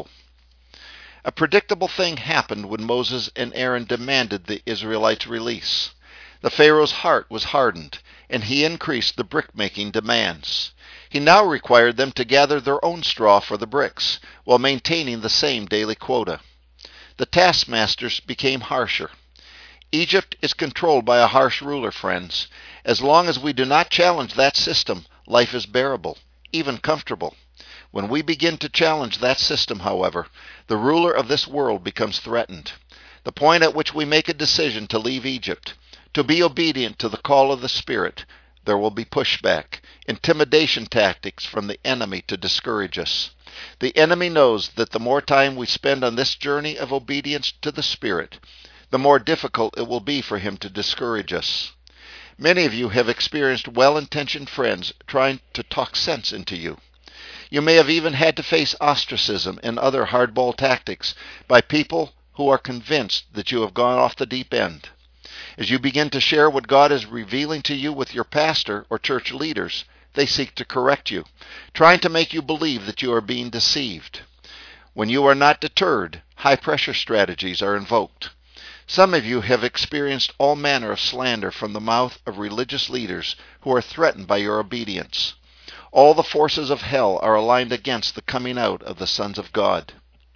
A predictable thing happened when Moses and Aaron demanded the Israelites' release. The Pharaoh's heart was hardened, and he increased the brick-making demands. He now required them to gather their own straw for the bricks, while maintaining the same daily quota. The taskmasters became harsher. Egypt is controlled by a harsh ruler, friends. As long as we do not challenge that system, life is bearable, even comfortable. When we begin to challenge that system, however, the ruler of this world becomes threatened. The point at which we make a decision to leave Egypt, to be obedient to the call of the Spirit, there will be pushback, intimidation tactics from the enemy to discourage us. The enemy knows that the more time we spend on this journey of obedience to the Spirit, the more difficult it will be for him to discourage us. Many of you have experienced well-intentioned friends trying to talk sense into you. You may have even had to face ostracism and other hardball tactics by people who are convinced that you have gone off the deep end. As you begin to share what God is revealing to you with your pastor or church leaders, they seek to correct you, trying to make you believe that you are being deceived. When you are not deterred, high-pressure strategies are invoked. Some of you have experienced all manner of slander from the mouth of religious leaders who are threatened by your obedience. All the forces of hell are aligned against the coming out of the sons of God.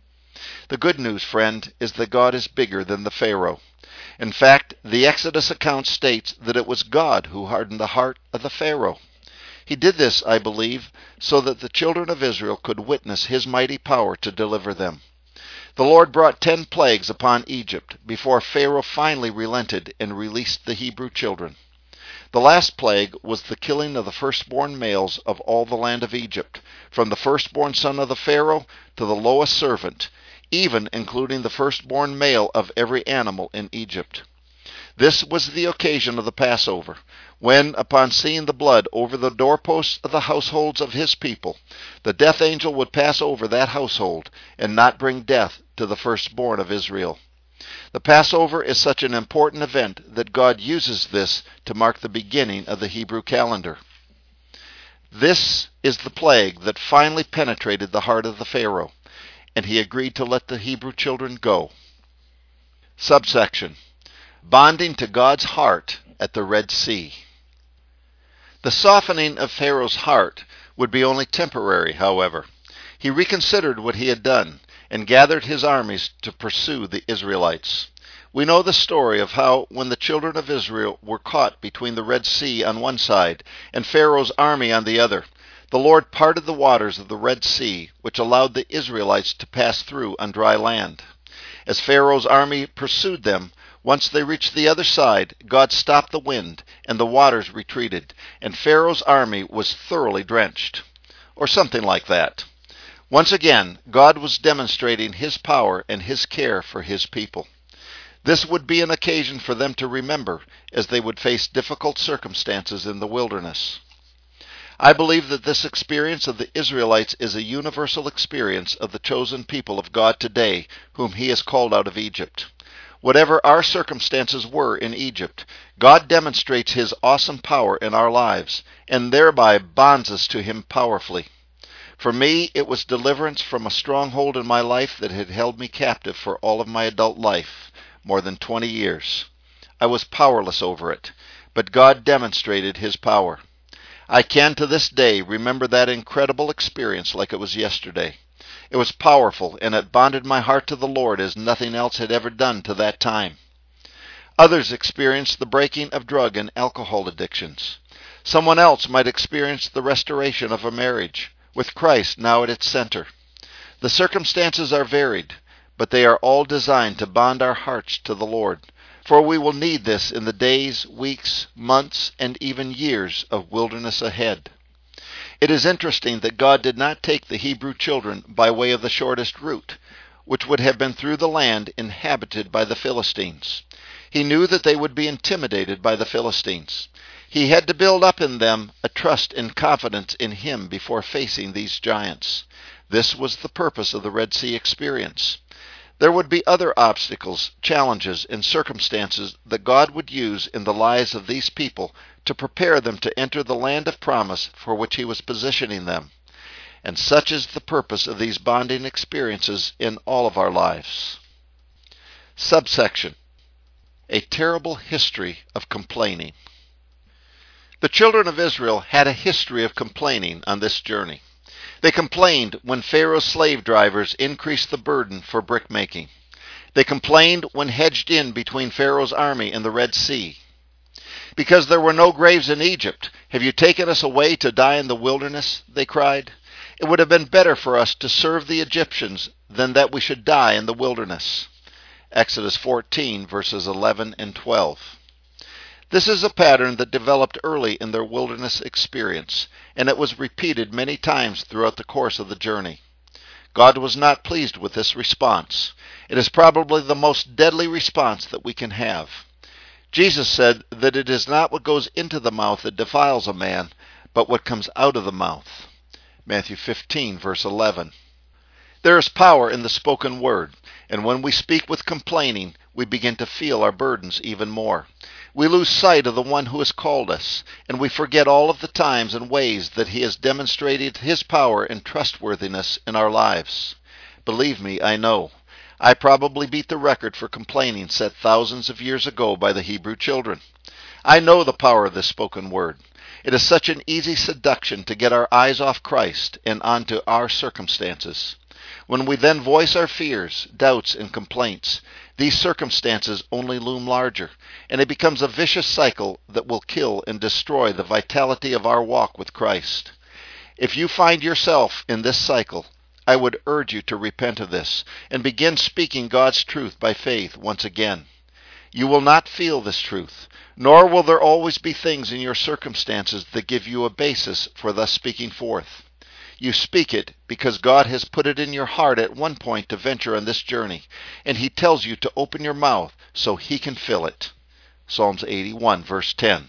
The good news, friend, is that God is bigger than the Pharaoh. In fact, the Exodus account states that it was God who hardened the heart of the Pharaoh. He did this, I believe, so that the children of Israel could witness his mighty power to deliver them. The Lord brought 10 plagues upon Egypt before Pharaoh finally relented and released the Hebrew children. The last plague was the killing of the firstborn males of all the land of Egypt, from the firstborn son of the Pharaoh to the lowest servant, even including the firstborn male of every animal in Egypt. This was the occasion of the Passover, when, upon seeing the blood over the doorposts of the households of his people, the death angel would pass over that household and not bring death to the firstborn of Israel. The Passover is such an important event that God uses this to mark the beginning of the Hebrew calendar. This is the plague that finally penetrated the heart of the Pharaoh, and he agreed to let the Hebrew children go. Subsection: Bonding to God's heart at the Red Sea. The softening of Pharaoh's heart would be only temporary, however. He reconsidered what he had done, and gathered his armies to pursue the Israelites. We know the story of how, when the children of Israel were caught between the Red Sea on one side and Pharaoh's army on the other, the Lord parted the waters of the Red Sea, which allowed the Israelites to pass through on dry land. As Pharaoh's army pursued them, once they reached the other side, God stopped the wind, and the waters retreated, and Pharaoh's army was thoroughly drenched. Or something like that. Once again, God was demonstrating his power and his care for his people. This would be an occasion for them to remember as they would face difficult circumstances in the wilderness. I believe that this experience of the Israelites is a universal experience of the chosen people of God today, whom he has called out of Egypt. Whatever our circumstances were in Egypt, God demonstrates his awesome power in our lives, and thereby bonds us to him powerfully. For me, it was deliverance from a stronghold in my life that had held me captive for all of my adult life, more than 20 years. I was powerless over it, but God demonstrated his power. I can to this day remember that incredible experience like it was yesterday. It was powerful, and it bonded my heart to the Lord as nothing else had ever done to that time. Others experienced the breaking of drug and alcohol addictions. Someone else might experience the restoration of a marriage, with Christ now at its center. The circumstances are varied, but they are all designed to bond our hearts to the Lord, for we will need this in the days, weeks, months, and even years of wilderness ahead. It is interesting that God did not take the Hebrew children by way of the shortest route, which would have been through the land inhabited by the Philistines. He knew that they would be intimidated by the Philistines. He had to build up in them a trust and confidence in him before facing these giants. This was the purpose of the Red Sea experience. There would be other obstacles, challenges, and circumstances that God would use in the lives of these people to prepare them to enter the land of promise for which he was positioning them. And such is the purpose of these bonding experiences in all of our lives. Subsection: A terrible history of complaining. The children of Israel had a history of complaining on this journey. They complained when Pharaoh's slave drivers increased the burden for brickmaking. They complained when hedged in between Pharaoh's army and the Red Sea. Because there were no graves in Egypt, have you taken us away to die in the wilderness? They cried. It would have been better for us to serve the Egyptians than that we should die in the wilderness. Exodus 14, verses 11 and 12. This is a pattern that developed early in their wilderness experience, and it was repeated many times throughout the course of the journey. God was not pleased with this response. It is probably the most deadly response that we can have. Jesus said that it is not what goes into the mouth that defiles a man, but what comes out of the mouth. Matthew 15, verse 11. There is power in the spoken word, and when we speak with complaining, we begin to feel our burdens even more. We lose sight of the one who has called us, and we forget all of the times and ways that he has demonstrated his power and trustworthiness in our lives. Believe me, I know. I probably beat the record for complaining set thousands of years ago by the Hebrew children. I know the power of this spoken word. It is such an easy seduction to get our eyes off Christ and onto our circumstances. When we then voice our fears, doubts, and complaints, these circumstances only loom larger, and it becomes a vicious cycle that will kill and destroy the vitality of our walk with Christ. If you find yourself in this cycle, I would urge you to repent of this and begin speaking God's truth by faith once again. You will not feel this truth, nor will there always be things in your circumstances that give you a basis for thus speaking forth. You speak it because God has put it in your heart at one point to venture on this journey, and he tells you to open your mouth so he can fill it. Psalms 81, verse 10.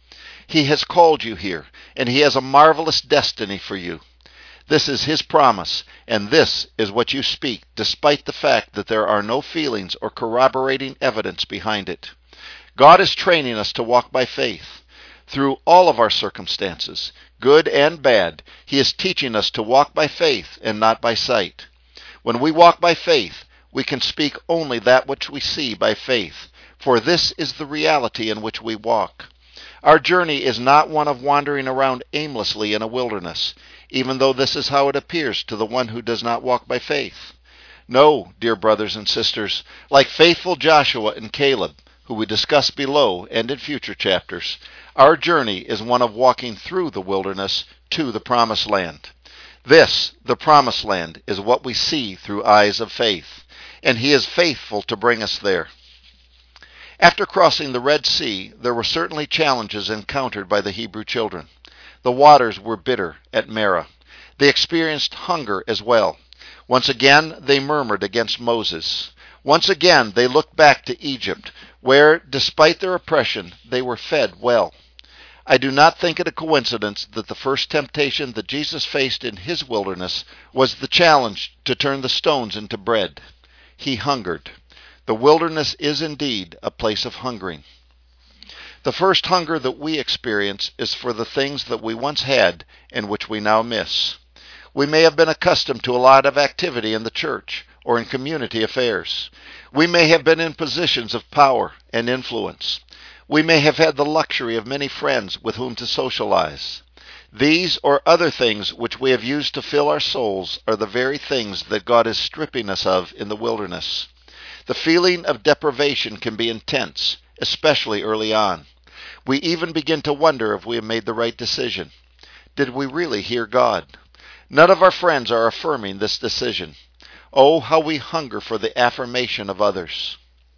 He has called you here, and he has a marvelous destiny for you. This is his promise, and this is what you speak, despite the fact that there are no feelings or corroborating evidence behind it. God is training us to walk by faith. Through all of our circumstances, good and bad, he is teaching us to walk by faith and not by sight. When we walk by faith, we can speak only that which we see by faith, for this is the reality in which we walk. Our journey is not one of wandering around aimlessly in a wilderness, even though this is how it appears to the one who does not walk by faith. No, dear brothers and sisters, like faithful Joshua and Caleb, who we discuss below and in future chapters, our journey is one of walking through the wilderness to the promised land. This, the promised land, is what we see through eyes of faith, and He is faithful to bring us there. After crossing the Red Sea, there were certainly challenges encountered by the Hebrew children. The waters were bitter at Marah. They experienced hunger as well. Once again, they murmured against Moses. Once again, they looked back to Egypt, where, despite their oppression, they were fed well. I do not think it a coincidence that the first temptation that Jesus faced in His wilderness was the challenge to turn the stones into bread. He hungered. The wilderness is indeed a place of hungering. The first hunger that we experience is for the things that we once had and which we now miss. We may have been accustomed to a lot of activity in the church or in community affairs. We may have been in positions of power and influence. We may have had the luxury of many friends with whom to socialize. These or other things which we have used to fill our souls are the very things that God is stripping us of in the wilderness. The feeling of deprivation can be intense, especially early on. We even begin to wonder if we have made the right decision. Did we really hear God? None of our friends are affirming this decision. Oh, how we hunger for the affirmation of others.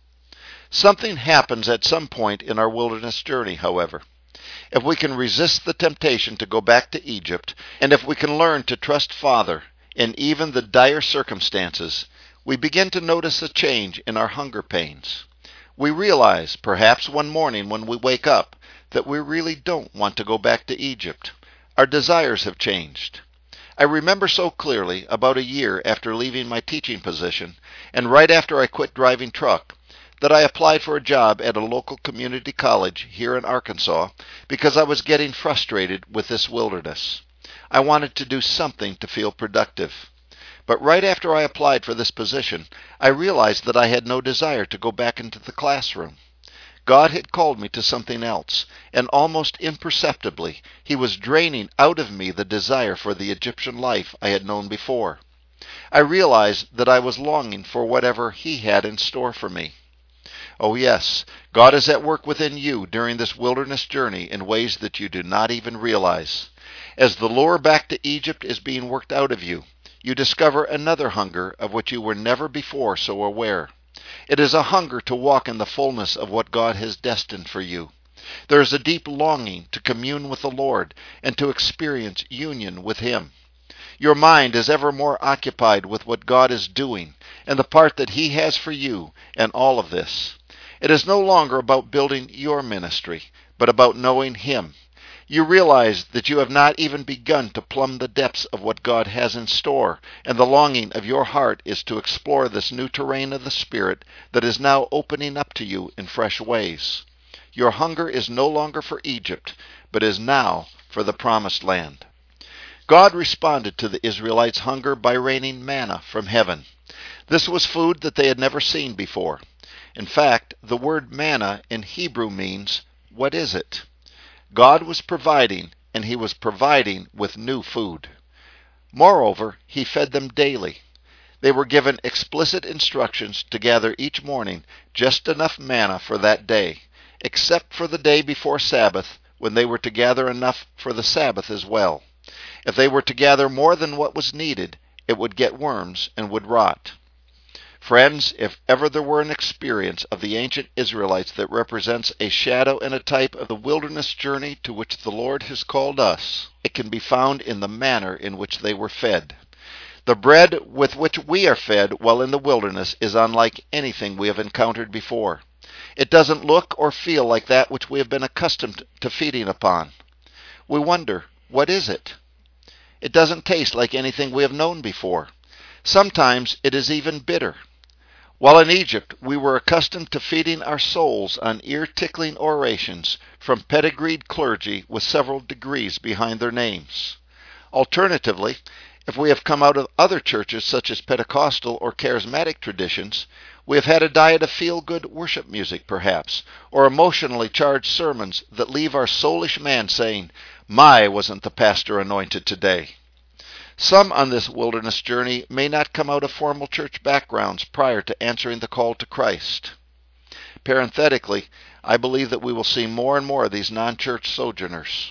Something happens at some point in our wilderness journey, however. If we can resist the temptation to go back to Egypt, and if we can learn to trust Father in even the dire circumstances, we begin to notice a change in our hunger pains. We realize, perhaps one morning when we wake up, that we really don't want to go back to Egypt. Our desires have changed. I remember so clearly, about a year after leaving my teaching position, and right after I quit driving truck, that I applied for a job at a local community college here in Arkansas because I was getting frustrated with this wilderness. I wanted to do something to feel productive. But right after I applied for this position, I realized that I had no desire to go back into the classroom. God had called me to something else, and almost imperceptibly, He was draining out of me the desire for the Egyptian life I had known before. I realized that I was longing for whatever He had in store for me. Oh yes, God is at work within you during this wilderness journey in ways that you do not even realize. As the lure back to Egypt is being worked out of you, you discover another hunger of which you were never before so aware. It is a hunger to walk in the fullness of what God has destined for you. There is a deep longing to commune with the Lord and to experience union with Him. Your mind is ever more occupied with what God is doing and the part that He has for you in all of this. It is no longer about building your ministry, but about knowing Him. You realize that you have not even begun to plumb the depths of what God has in store, and the longing of your heart is to explore this new terrain of the Spirit that is now opening up to you in fresh ways. Your hunger is no longer for Egypt, but is now for the Promised Land. God responded to the Israelites' hunger by raining manna from heaven. This was food that they had never seen before. In fact, the word manna in Hebrew means, "What is it?" God was providing, and He was providing with new food. Moreover, He fed them daily. They were given explicit instructions to gather each morning just enough manna for that day, except for the day before Sabbath, when they were to gather enough for the Sabbath as well. If they were to gather more than what was needed, it would get worms and would rot. Friends, if ever there were an experience of the ancient Israelites that represents a shadow and a type of the wilderness journey to which the Lord has called us, it can be found in the manner in which they were fed. The bread with which we are fed while in the wilderness is unlike anything we have encountered before. It doesn't look or feel like that which we have been accustomed to feeding upon. We wonder, what is it? It doesn't taste like anything we have known before. Sometimes it is even bitter. While in Egypt, we were accustomed to feeding our souls on ear-tickling orations from pedigreed clergy with several degrees behind their names. Alternatively, if we have come out of other churches such as Pentecostal or charismatic traditions, we have had a diet of feel-good worship music perhaps, or emotionally charged sermons that leave our soulish man saying, "My, wasn't the pastor anointed today?" Some on this wilderness journey may not come out of formal church backgrounds prior to answering the call to Christ. Parenthetically, I believe that we will see more and more of these non-church sojourners.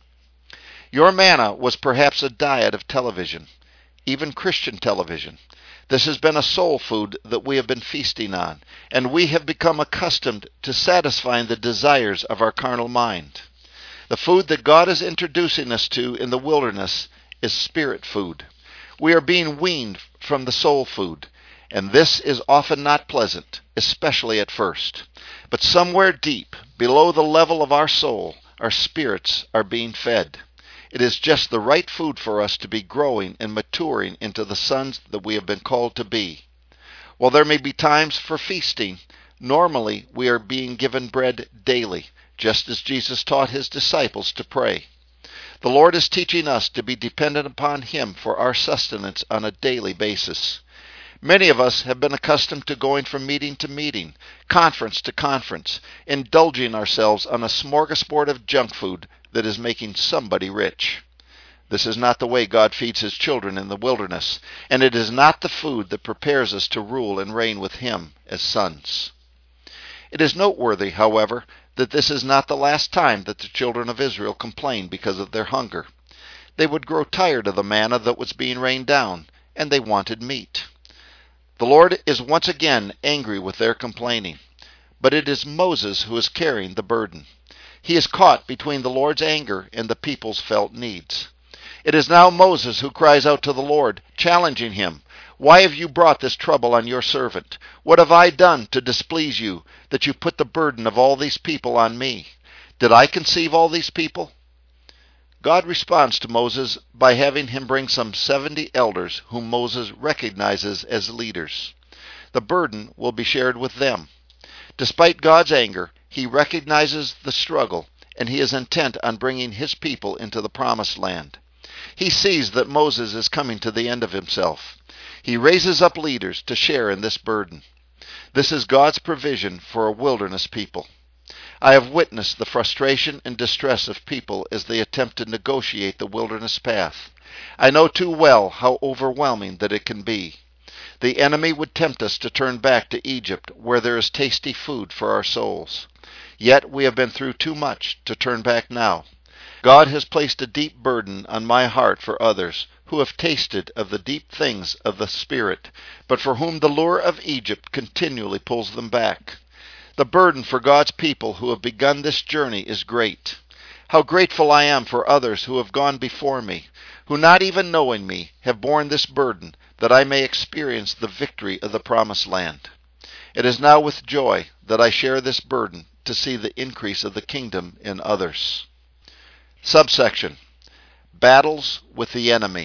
Your manna was perhaps a diet of television, even Christian television. This has been a soul food that we have been feasting on, and we have become accustomed to satisfying the desires of our carnal mind. The food that God is introducing us to in the wilderness is spirit food. We are being weaned from the soul food, and this is often not pleasant, especially at first. But somewhere deep, below the level of our soul, our spirits are being fed. It is just the right food for us to be growing and maturing into the sons that we have been called to be. While there may be times for feasting, normally we are being given bread daily, just as Jesus taught his disciples to pray. The Lord is teaching us to be dependent upon him for our sustenance on a daily basis. Many of us have been accustomed to going from meeting to meeting, conference to conference, indulging ourselves on a smorgasbord of junk food that is making somebody rich. This is not the way God feeds his children in the wilderness, and it is not the food that prepares us to rule and reign with him as sons. It is noteworthy, however, that this is not the last time that the children of Israel complained because of their hunger. They would grow tired of the manna that was being rained down, and they wanted meat. The Lord is once again angry with their complaining, but it is Moses who is carrying the burden. He is caught between the Lord's anger and the people's felt needs. It is now Moses who cries out to the Lord, challenging him, "Why have you brought this trouble on your servant? What have I done to displease you, that you put the burden of all these people on me? Did I conceive all these people?" God responds to Moses by having him bring some 70 elders whom Moses recognizes as leaders. The burden will be shared with them. Despite God's anger, he recognizes the struggle, and he is intent on bringing his people into the promised land. He sees that Moses is coming to the end of himself. He raises up leaders to share in this burden. This is God's provision for a wilderness people. I have witnessed the frustration and distress of people as they attempt to negotiate the wilderness path. I know too well how overwhelming that it can be. The enemy would tempt us to turn back to Egypt, where there is tasty food for our souls. Yet we have been through too much to turn back now. God has placed a deep burden on my heart for others who have tasted of the deep things of the Spirit, but for whom the lure of Egypt continually pulls them back. The burden for God's people who have begun this journey is great. How grateful I am for others who have gone before me, who not even knowing me have borne this burden, that I may experience the victory of the promised land. It is now with joy that I share this burden to see the increase of the kingdom in others. Subsection: Battles with the enemy.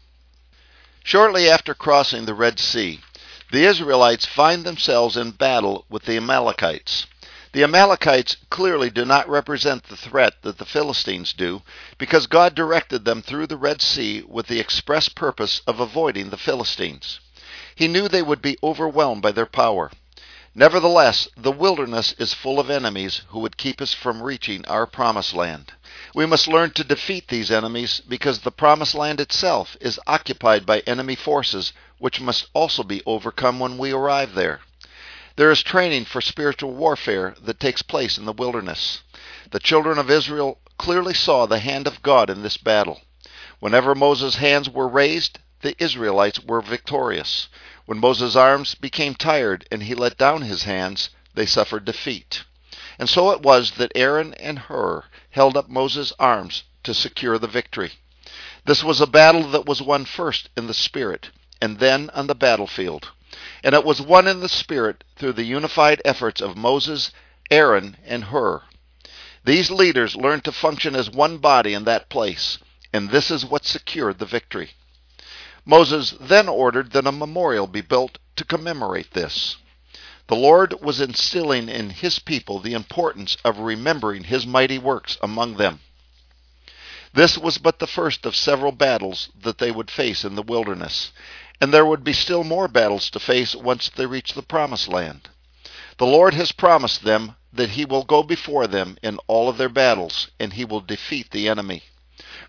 Shortly after crossing the Red Sea, the Israelites find themselves in battle with the Amalekites. The Amalekites clearly do not represent the threat that the Philistines do, because God directed them through the Red Sea with the express purpose of avoiding the Philistines. He knew they would be overwhelmed by their power. Nevertheless, the wilderness is full of enemies who would keep us from reaching our promised land. We must learn to defeat these enemies because the promised land itself is occupied by enemy forces which must also be overcome when we arrive there. There is training for spiritual warfare that takes place in the wilderness. The children of Israel clearly saw the hand of God in this battle. Whenever Moses' hands were raised, the Israelites were victorious. When Moses' arms became tired and he let down his hands, they suffered defeat. And so it was that Aaron and Hur held up Moses' arms to secure the victory. This was a battle that was won first in the Spirit, and then on the battlefield. And it was won in the Spirit through the unified efforts of Moses, Aaron, and Hur. These leaders learned to function as one body in that place, and this is what secured the victory. Moses then ordered that a memorial be built to commemorate this. The Lord was instilling in his people the importance of remembering his mighty works among them. This was but the first of several battles that they would face in the wilderness, and there would be still more battles to face once they reach the promised land. The Lord has promised them that he will go before them in all of their battles, and he will defeat the enemy.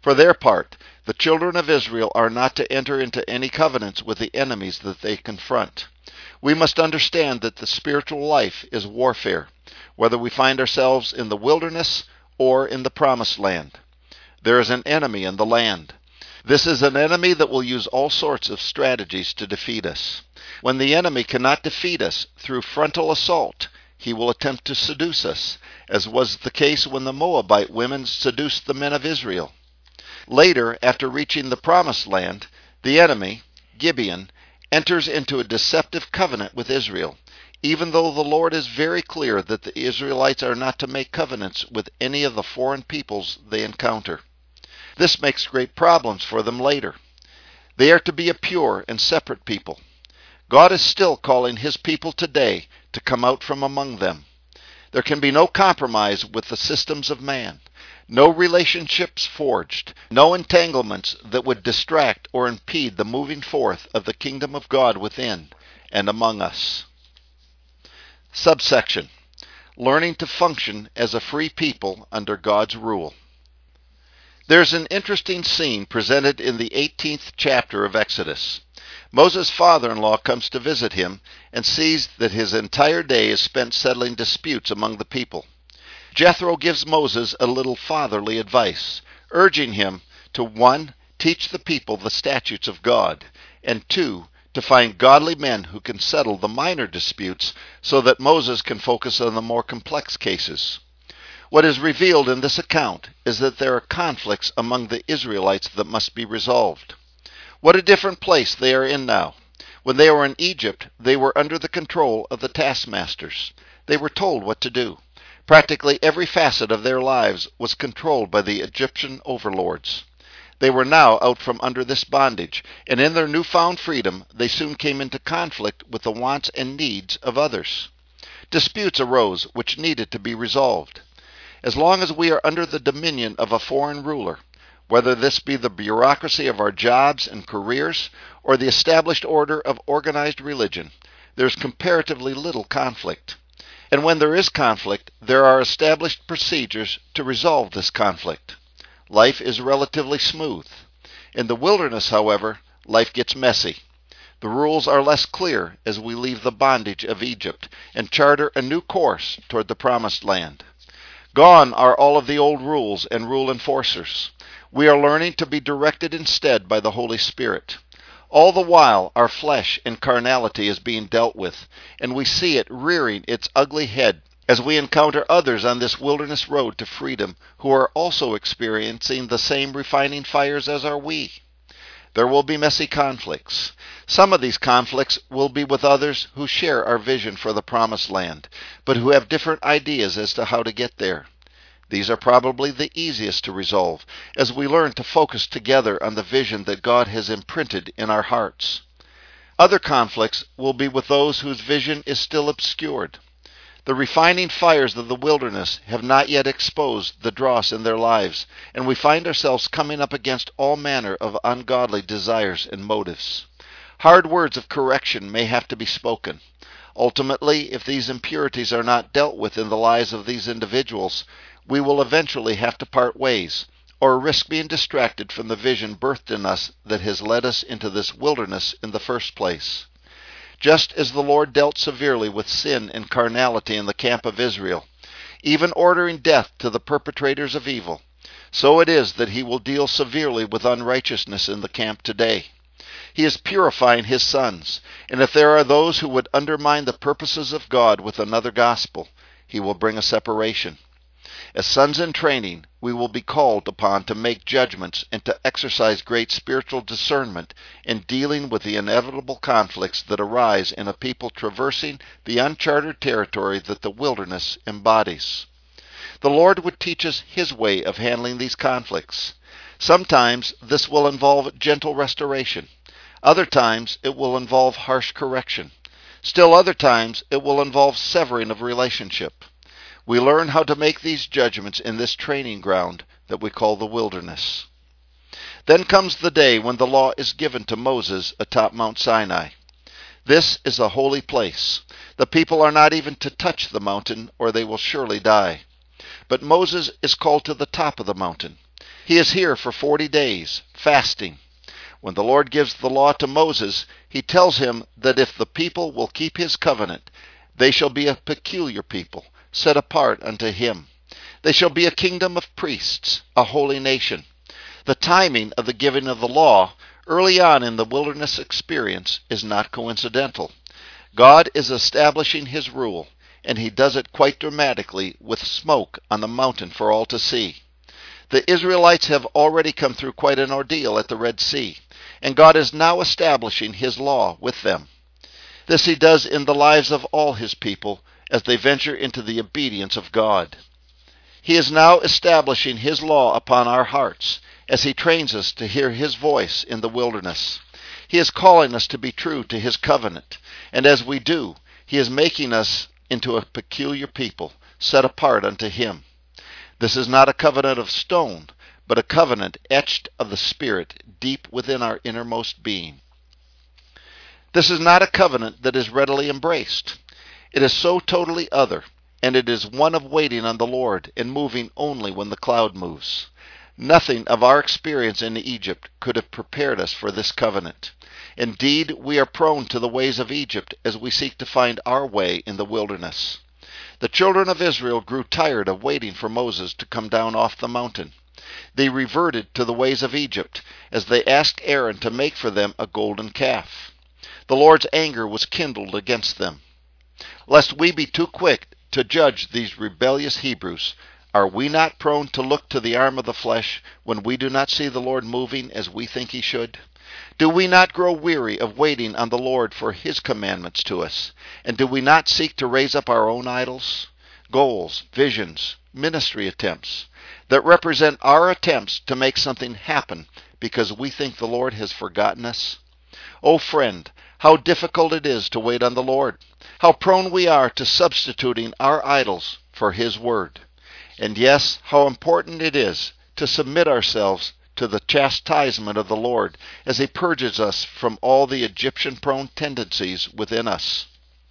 For their part, the children of Israel are not to enter into any covenants with the enemies that they confront. We must understand that the spiritual life is warfare, whether we find ourselves in the wilderness or in the promised land. There is an enemy in the land. This is an enemy that will use all sorts of strategies to defeat us. When the enemy cannot defeat us through frontal assault, he will attempt to seduce us, as was the case when the Moabite women seduced the men of Israel. Later, after reaching the promised land, the enemy, Gibeon, enters into a deceptive covenant with Israel, even though the Lord is very clear that the Israelites are not to make covenants with any of the foreign peoples they encounter. This makes great problems for them later. They are to be a pure and separate people. God is still calling his people today to come out from among them. There can be no compromise with the systems of man, no relationships forged, no entanglements that would distract or impede the moving forth of the kingdom of God within and among us. Subsection: Learning to function as a free people under God's rule. There's an interesting scene presented in the 18th chapter of Exodus. Moses' father-in-law comes to visit him and sees that his entire day is spent settling disputes among the people. Jethro gives Moses a little fatherly advice, urging him to 1. Teach the people the statutes of God, and 2. To find godly men who can settle the minor disputes so that Moses can focus on the more complex cases. What is revealed in this account is that there are conflicts among the Israelites that must be resolved. What a different place they are in now. When they were in Egypt, they were under the control of the taskmasters. They were told what to do. Practically every facet of their lives was controlled by the Egyptian overlords. They were now out from under this bondage, and in their newfound freedom, they soon came into conflict with the wants and needs of others. Disputes arose which needed to be resolved. As long as we are under the dominion of a foreign ruler, whether this be the bureaucracy of our jobs and careers or the established order of organized religion, there is comparatively little conflict. And when there is conflict, there are established procedures to resolve this conflict. Life is relatively smooth. In the wilderness, however, life gets messy. The rules are less clear as we leave the bondage of Egypt and charter a new course toward the promised land. Gone are all of the old rules and rule enforcers. We are learning to be directed instead by the Holy Spirit. All the while, our flesh and carnality is being dealt with, and we see it rearing its ugly head as we encounter others on this wilderness road to freedom who are also experiencing the same refining fires as are we. There will be messy conflicts. Some of these conflicts will be with others who share our vision for the promised land, but who have different ideas as to how to get there. These are probably the easiest to resolve, as we learn to focus together on the vision that God has imprinted in our hearts. Other conflicts will be with those whose vision is still obscured. The refining fires of the wilderness have not yet exposed the dross in their lives, and we find ourselves coming up against all manner of ungodly desires and motives. Hard words of correction may have to be spoken. Ultimately, if these impurities are not dealt with in the lives of these individuals, we will eventually have to part ways, or risk being distracted from the vision birthed in us that has led us into this wilderness in the first place. Just as the Lord dealt severely with sin and carnality in the camp of Israel, even ordering death to the perpetrators of evil, so it is that he will deal severely with unrighteousness in the camp today. He is purifying his sons, and if there are those who would undermine the purposes of God with another gospel, he will bring a separation. As sons in training, we will be called upon to make judgments and to exercise great spiritual discernment in dealing with the inevitable conflicts that arise in a people traversing the uncharted territory that the wilderness embodies. The Lord would teach us his way of handling these conflicts. Sometimes this will involve gentle restoration. Other times it will involve harsh correction. Still other times it will involve severing of relationship. We learn how to make these judgments in this training ground that we call the wilderness. Then comes the day when the law is given to Moses atop Mount Sinai. This is a holy place. The people are not even to touch the mountain, or they will surely die. But Moses is called to the top of the mountain. He is here for 40 days, fasting. When the Lord gives the law to Moses, he tells him that if the people will keep his covenant, they shall be a peculiar people, set apart unto him. They shall be a kingdom of priests, a holy nation. The timing of the giving of the law early on in the wilderness experience is not coincidental. God is establishing his rule, and he does it quite dramatically with smoke on the mountain for all to see. The Israelites have already come through quite an ordeal at the Red Sea, and God is now establishing his law with them. This he does in the lives of all his people as they venture into the obedience of God. He is now establishing his law upon our hearts as he trains us to hear his voice in the wilderness. He is calling us to be true to his covenant, and as we do, he is making us into a peculiar people, set apart unto him. This is not a covenant of stone, but a covenant etched of the Spirit deep within our innermost being. This is not a covenant that is readily embraced. It is so totally other, and it is one of waiting on the Lord and moving only when the cloud moves. Nothing of our experience in Egypt could have prepared us for this covenant. Indeed, we are prone to the ways of Egypt as we seek to find our way in the wilderness. The children of Israel grew tired of waiting for Moses to come down off the mountain. They reverted to the ways of Egypt as they asked Aaron to make for them a golden calf. The Lord's anger was kindled against them. Lest we be too quick to judge these rebellious Hebrews, are we not prone to look to the arm of the flesh when we do not see the Lord moving as we think he should? Do we not grow weary of waiting on the Lord for his commandments to us? And do we not seek to raise up our own idols, goals, visions, ministry attempts, that represent our attempts to make something happen because we think the Lord has forgotten us? Oh friend, how difficult it is to wait on the Lord. How prone we are to substituting our idols for his word. And yes, how important it is to submit ourselves to the chastisement of the Lord as he purges us from all the Egyptian-prone tendencies within us.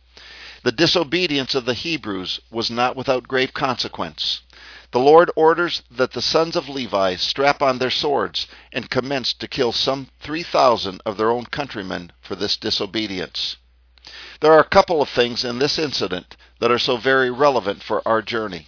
The disobedience of the Hebrews was not without grave consequence. The Lord orders that the sons of Levi strap on their swords and commence to kill some 3,000 of their own countrymen for this disobedience. There are a couple of things in this incident that are so very relevant for our journey.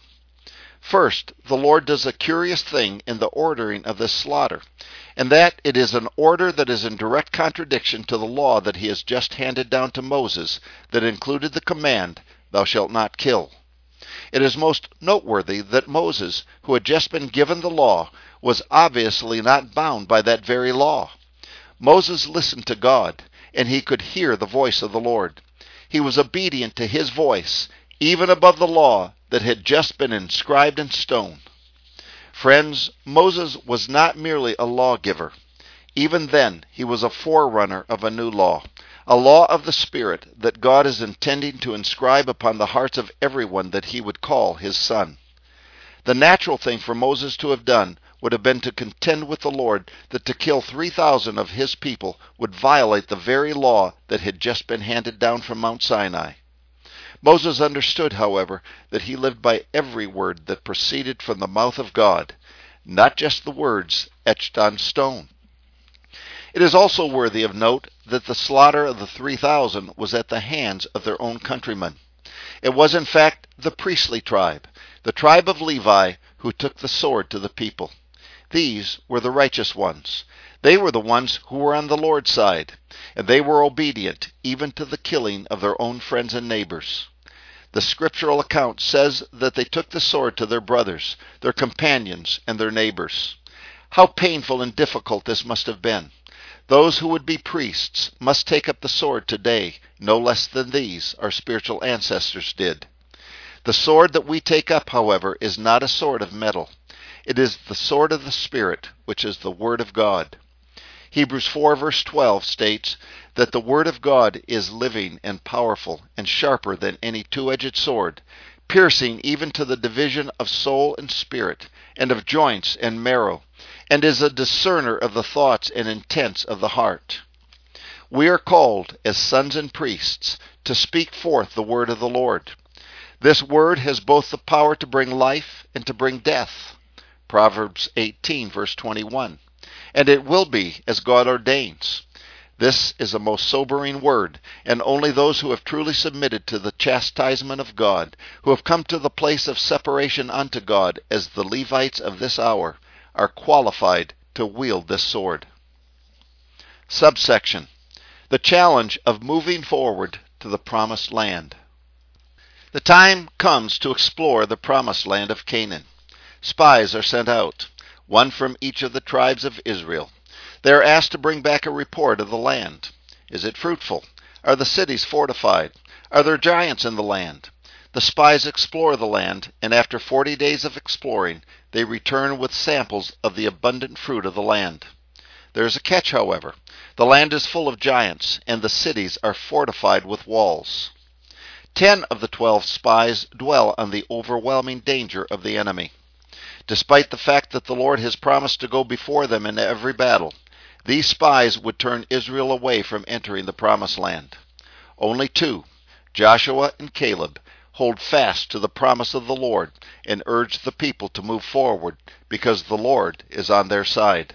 First, the Lord does a curious thing in the ordering of this slaughter, and that it is an order that is in direct contradiction to the law that he has just handed down to Moses that included the command, "Thou shalt not kill." It is most noteworthy that Moses, who had just been given the law, was obviously not bound by that very law. Moses listened to God, and he could hear the voice of the Lord. He was obedient to his voice, even above the law that had just been inscribed in stone. Friends, Moses was not merely a lawgiver. Even then, he was a forerunner of a new law, a law of the Spirit that God is intending to inscribe upon the hearts of everyone that he would call his son. The natural thing for Moses to have done would have been to contend with the Lord that to kill 3,000 of his people would violate the very law that had just been handed down from Mount Sinai. Moses understood, however, that he lived by every word that proceeded from the mouth of God, not just the words etched on stone. It is also worthy of note that the slaughter of the 3,000 was at the hands of their own countrymen. It was in fact the priestly tribe, the tribe of Levi, who took the sword to the people. These were the righteous ones. They were the ones who were on the Lord's side, and they were obedient even to the killing of their own friends and neighbors. The scriptural account says that they took the sword to their brothers, their companions, and their neighbors. How painful and difficult this must have been. Those who would be priests must take up the sword today, no less than these, our spiritual ancestors, did. The sword that we take up, however, is not a sword of metal. It is the sword of the Spirit, which is the Word of God. Hebrews 4 verse 12 states that the Word of God is living and powerful and sharper than any two-edged sword, piercing even to the division of soul and spirit, and of joints and marrow, and is a discerner of the thoughts and intents of the heart. We are called, as sons and priests, to speak forth the word of the Lord. This word has both the power to bring life and to bring death. Proverbs 18, verse 21. And it will be as God ordains. This is a most sobering word, and only those who have truly submitted to the chastisement of God, who have come to the place of separation unto God as the Levites of this hour, are qualified to wield this sword. Subsection: the challenge of moving forward to the promised land. The time comes to explore the promised land of Canaan. Spies are sent out, one from each of the tribes of Israel. They are asked to bring back a report of the land. Is it fruitful? Are the cities fortified? Are there giants in the land? The spies explore the land, and after 40 days of exploring, they return with samples of the abundant fruit of the land. There is a catch, however. The land is full of giants, and the cities are fortified with walls. 10 of the 12 spies dwell on the overwhelming danger of the enemy. Despite the fact that the Lord has promised to go before them in every battle, these spies would turn Israel away from entering the promised land. Only 2, Joshua and Caleb, hold fast to the promise of the Lord and urge the people to move forward because the Lord is on their side.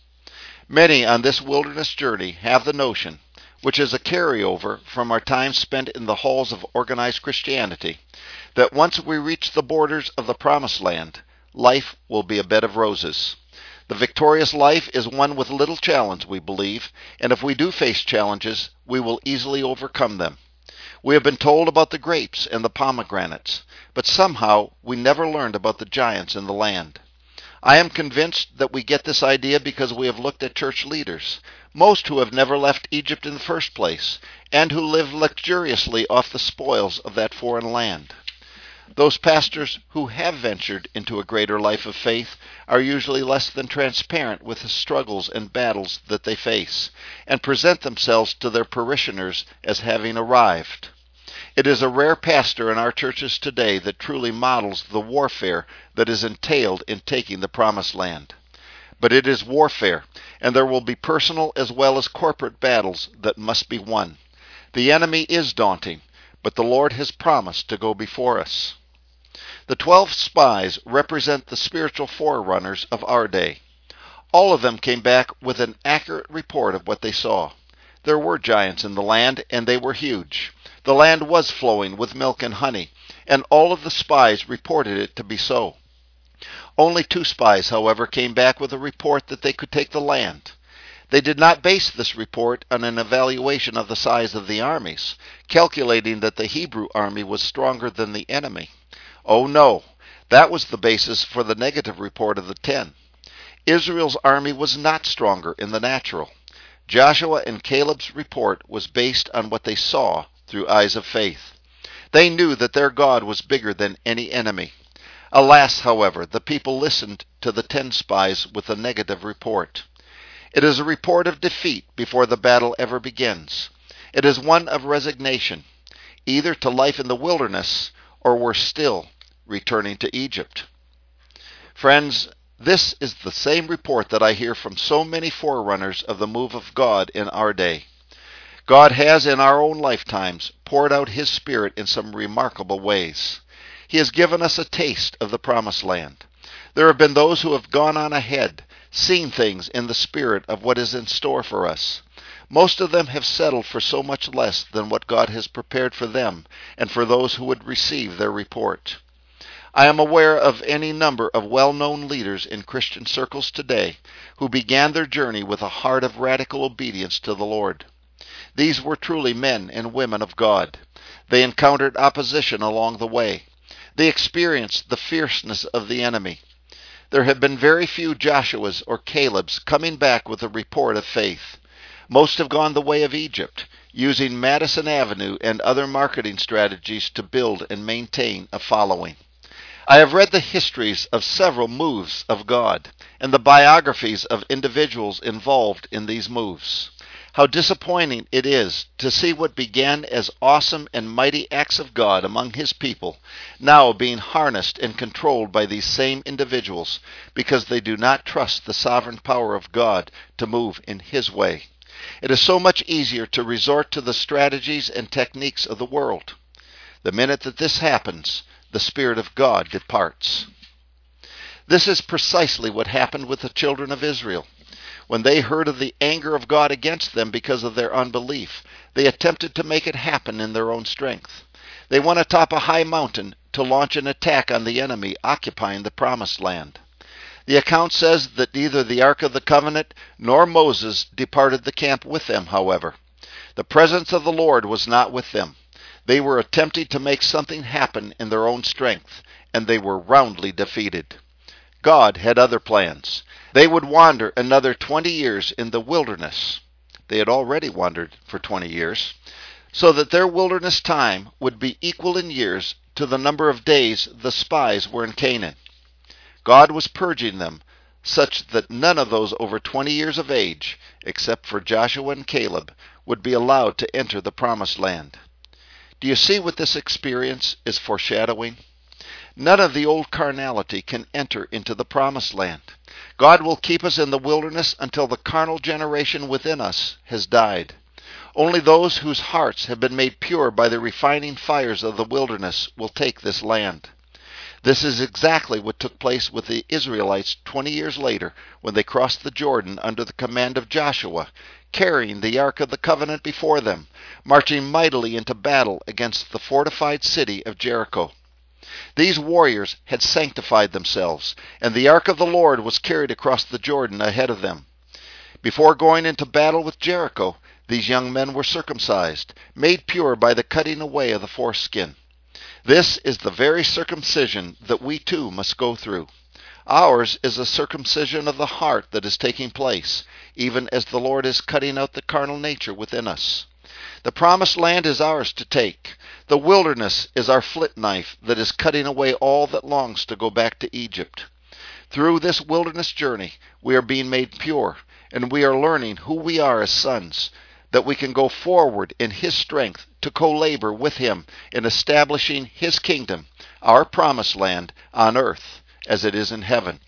Many on this wilderness journey have the notion, which is a carryover from our time spent in the halls of organized Christianity, that once we reach the borders of the promised land, life will be a bed of roses. The victorious life is one with little challenge, we believe, and if we do face challenges, we will easily overcome them. We have been told about the grapes and the pomegranates, but somehow we never learned about the giants in the land. I am convinced that we get this idea because we have looked at church leaders, most who have never left Egypt in the first place, and who live luxuriously off the spoils of that foreign land. Those pastors who have ventured into a greater life of faith are usually less than transparent with the struggles and battles that they face, and present themselves to their parishioners as having arrived. It is a rare pastor in our churches today that truly models the warfare that is entailed in taking the promised land. But it is warfare, and there will be personal as well as corporate battles that must be won. The enemy is daunting, but the Lord has promised to go before us. The 12 spies represent the spiritual forerunners of our day. All of them came back with an accurate report of what they saw. There were giants in the land, and they were huge. The land was flowing with milk and honey, and all of the spies reported it to be so. Only 2 spies, however, came back with a report that they could take the land. They did not base this report on an evaluation of the size of the armies, calculating that the Hebrew army was stronger than the enemy. Oh no, that was the basis for the negative report of the 10. Israel's army was not stronger in the natural. Joshua and Caleb's report was based on what they saw through eyes of faith. They knew that their God was bigger than any enemy. Alas, however, the people listened to the 10 spies with a negative report. It is a report of defeat before the battle ever begins. It is one of resignation, either to life in the wilderness or, worse still, returning to Egypt. Friends, this is the same report that I hear from so many forerunners of the move of God in our day. God has in our own lifetimes poured out His Spirit in some remarkable ways. He has given us a taste of the promised land. There have been those who have gone on ahead, seen things in the spirit of what is in store for us. Most of them have settled for so much less than what God has prepared for them and for those who would receive their report. I am aware of any number of well-known leaders in Christian circles today who began their journey with a heart of radical obedience to the Lord. These were truly men and women of God. They encountered opposition along the way. They experienced the fierceness of the enemy. There have been very few Joshuas or Calebs coming back with a report of faith. Most have gone the way of Egypt, using Madison Avenue and other marketing strategies to build and maintain a following. I have read the histories of several moves of God and the biographies of individuals involved in these moves. How disappointing it is to see what began as awesome and mighty acts of God among His people now being harnessed and controlled by these same individuals because they do not trust the sovereign power of God to move in His way. It is so much easier to resort to the strategies and techniques of the world. The minute that this happens, the Spirit of God departs. This is precisely what happened with the children of Israel. When they heard of the anger of God against them because of their unbelief, they attempted to make it happen in their own strength. They went atop a high mountain to launch an attack on the enemy occupying the Promised Land. The account says that neither the Ark of the Covenant nor Moses departed the camp with them, however. The presence of the Lord was not with them. They were attempting to make something happen in their own strength, and they were roundly defeated. God had other plans. They would wander another 20 years in the wilderness. They had already wandered for 20 years, so that their wilderness time would be equal in years to the number of days the spies were in Canaan. God was purging them such that none of those over 20 years of age, except for Joshua and Caleb, would be allowed to enter the Promised Land. Do you see what this experience is foreshadowing? None of the old carnality can enter into the Promised Land. God will keep us in the wilderness until the carnal generation within us has died. Only those whose hearts have been made pure by the refining fires of the wilderness will take this land. This is exactly what took place with the Israelites 20 years later when they crossed the Jordan under the command of Joshua, carrying the Ark of the Covenant before them, marching mightily into battle against the fortified city of Jericho. These warriors had sanctified themselves, and the Ark of the Lord was carried across the Jordan ahead of them. Before going into battle with Jericho, these young men were circumcised, made pure by the cutting away of the foreskin. This is the very circumcision that we too must go through. Ours is a circumcision of the heart that is taking place, even as the Lord is cutting out the carnal nature within us. The Promised Land is ours to take. The wilderness is our flint knife that is cutting away all that longs to go back to Egypt. Through this wilderness journey, we are being made pure, and we are learning who we are as sons, that we can go forward in His strength to co-labor with Him in establishing His kingdom, our Promised Land, on earth as it is in heaven.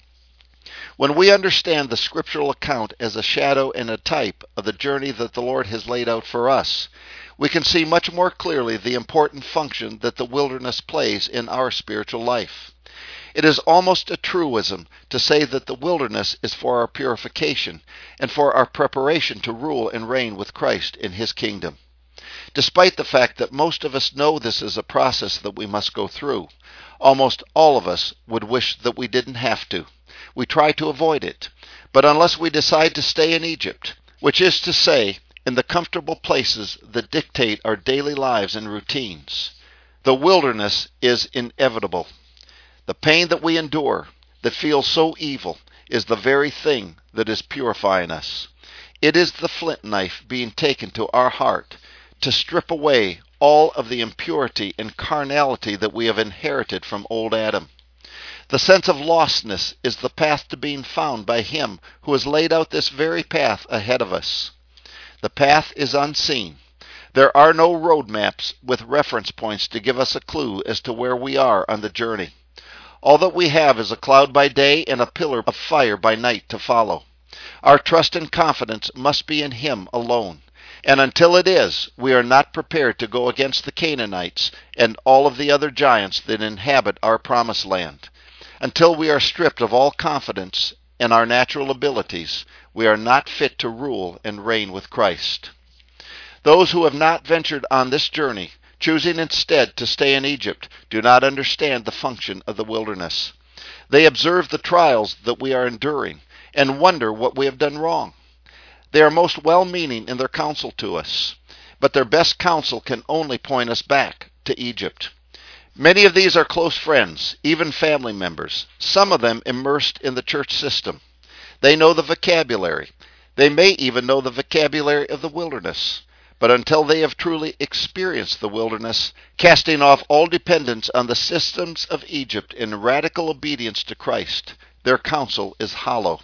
When we understand the scriptural account as a shadow and a type of the journey that the Lord has laid out for us, we can see much more clearly the important function that the wilderness plays in our spiritual life. It is almost a truism to say that the wilderness is for our purification and for our preparation to rule and reign with Christ in His kingdom. Despite the fact that most of us know this is a process that we must go through, almost all of us would wish that we didn't have to. We try to avoid it. But unless we decide to stay in Egypt, which is to say, in the comfortable places that dictate our daily lives and routines, the wilderness is inevitable. The pain that we endure, that feels so evil, is the very thing that is purifying us. It is the flint knife being taken to our heart to strip away all of the impurity and carnality that we have inherited from old Adam. The sense of lostness is the path to being found by Him who has laid out this very path ahead of us. The path is unseen. There are no road maps with reference points to give us a clue as to where we are on the journey. All that we have is a cloud by day and a pillar of fire by night to follow. Our trust and confidence must be in Him alone. And until it is, we are not prepared to go against the Canaanites and all of the other giants that inhabit our Promised Land. Until we are stripped of all confidence in our natural abilities, we are not fit to rule and reign with Christ. Those who have not ventured on this journey, choosing instead to stay in Egypt, do not understand the function of the wilderness. They observe the trials that we are enduring and wonder what we have done wrong. They are most well-meaning in their counsel to us, but their best counsel can only point us back to Egypt. Many of these are close friends, even family members, some of them immersed in the church system. They know the vocabulary. They may even know the vocabulary of the wilderness. But until they have truly experienced the wilderness, casting off all dependence on the systems of Egypt in radical obedience to Christ, their counsel is hollow.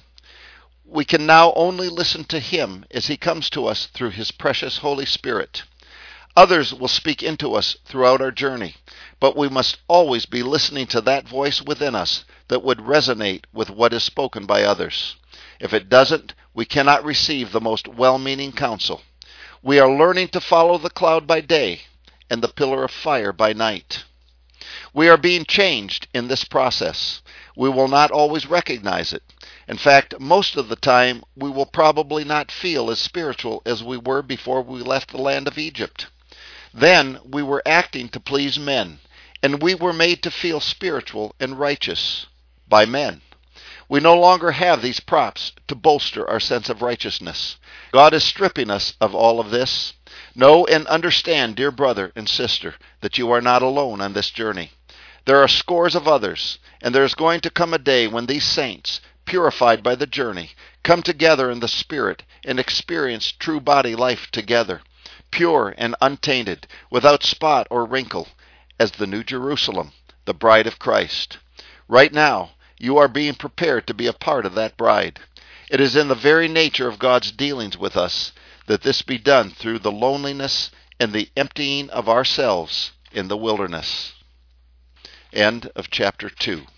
We can now only listen to Him as He comes to us through His precious Holy Spirit. Others will speak into us throughout our journey, but we must always be listening to that voice within us that would resonate with what is spoken by others. If it doesn't, we cannot receive the most well-meaning counsel. We are learning to follow the cloud by day and the pillar of fire by night. We are being changed in this process. We will not always recognize it. In fact, most of the time, we will probably not feel as spiritual as we were before we left the land of Egypt. Then we were acting to please men, and we were made to feel spiritual and righteous by men. We no longer have these props to bolster our sense of righteousness. God is stripping us of all of this. Know and understand, dear brother and sister, that you are not alone on this journey. There are scores of others, and there is going to come a day when these saints, purified by the journey, come together in the Spirit and experience true body life together, pure and untainted, without spot or wrinkle, as the New Jerusalem, the bride of Christ. Right now, you are being prepared to be a part of that bride. It is in the very nature of God's dealings with us that this be done through the loneliness and the emptying of ourselves in the wilderness. End of chapter 2.